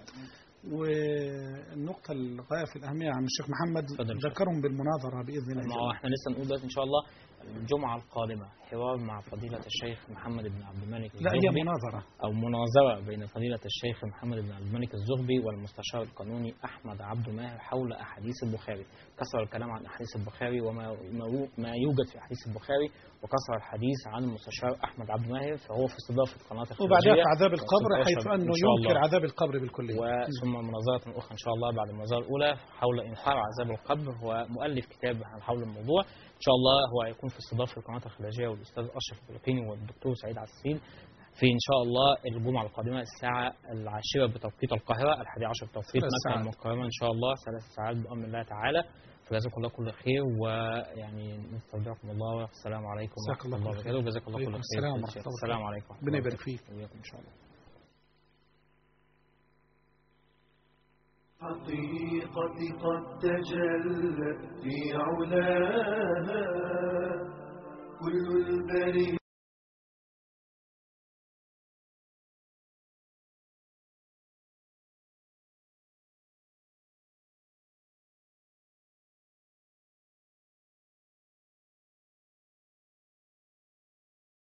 S3: والنقطة الغاية في الأهمية عن الشيخ محمد ذكرهم بالمناظرة بإذن الله.
S2: ما هو احنا لسه نقول دلوقتي إن شاء الله الجمعة القادمة حوار مع فضيلة الشيخ محمد بن عبد الملك الزغبي.
S3: لا هي مناظرة
S2: أو مناظرة بين فضيلة الشيخ محمد بن عبد الملك الزغبي والمستشار القانوني أحمد عبد ماهر حول أحاديث البخاري. كثر الكلام عن أحاديث البخاري وما ما يوجد في أحاديث البخاري، وكثر الحديث عن المستشار أحمد عبد ماهر، فهو في استضافة قناة الخليجية.
S3: وبعدها عذاب القبر، حيث أنه ينكر عذاب القبر بالكلية.
S2: وثم مناظرة أخرى إن شاء الله بعد المناظرة الأولى حول إنكار عذاب القبر. هو مؤلف كتاب حول الموضوع إن شاء الله، هو هيكون في استضافة القناة الخليجية والأستاذ أشرف البلقيني والدكتور سعيد عسيل في إن شاء الله الجمعة القادمة الساعة العاشرة بتوقيت القاهرة، الحادي عشر بتوقيت مكة المكرمة إن شاء الله، ثلاث ساعات بأمر الله تعالى. فجزاكم الله كل خير، ويعني نستودعكم الله، والسلام عليكم ورحمة الله وبركاته. وجزاكم الله كل خير. السلام عليكم.
S3: ربنا يبارك فيك.
S2: وإياكم إن شاء الله.
S1: حقيقة قد تجلت في علاها كل البرية.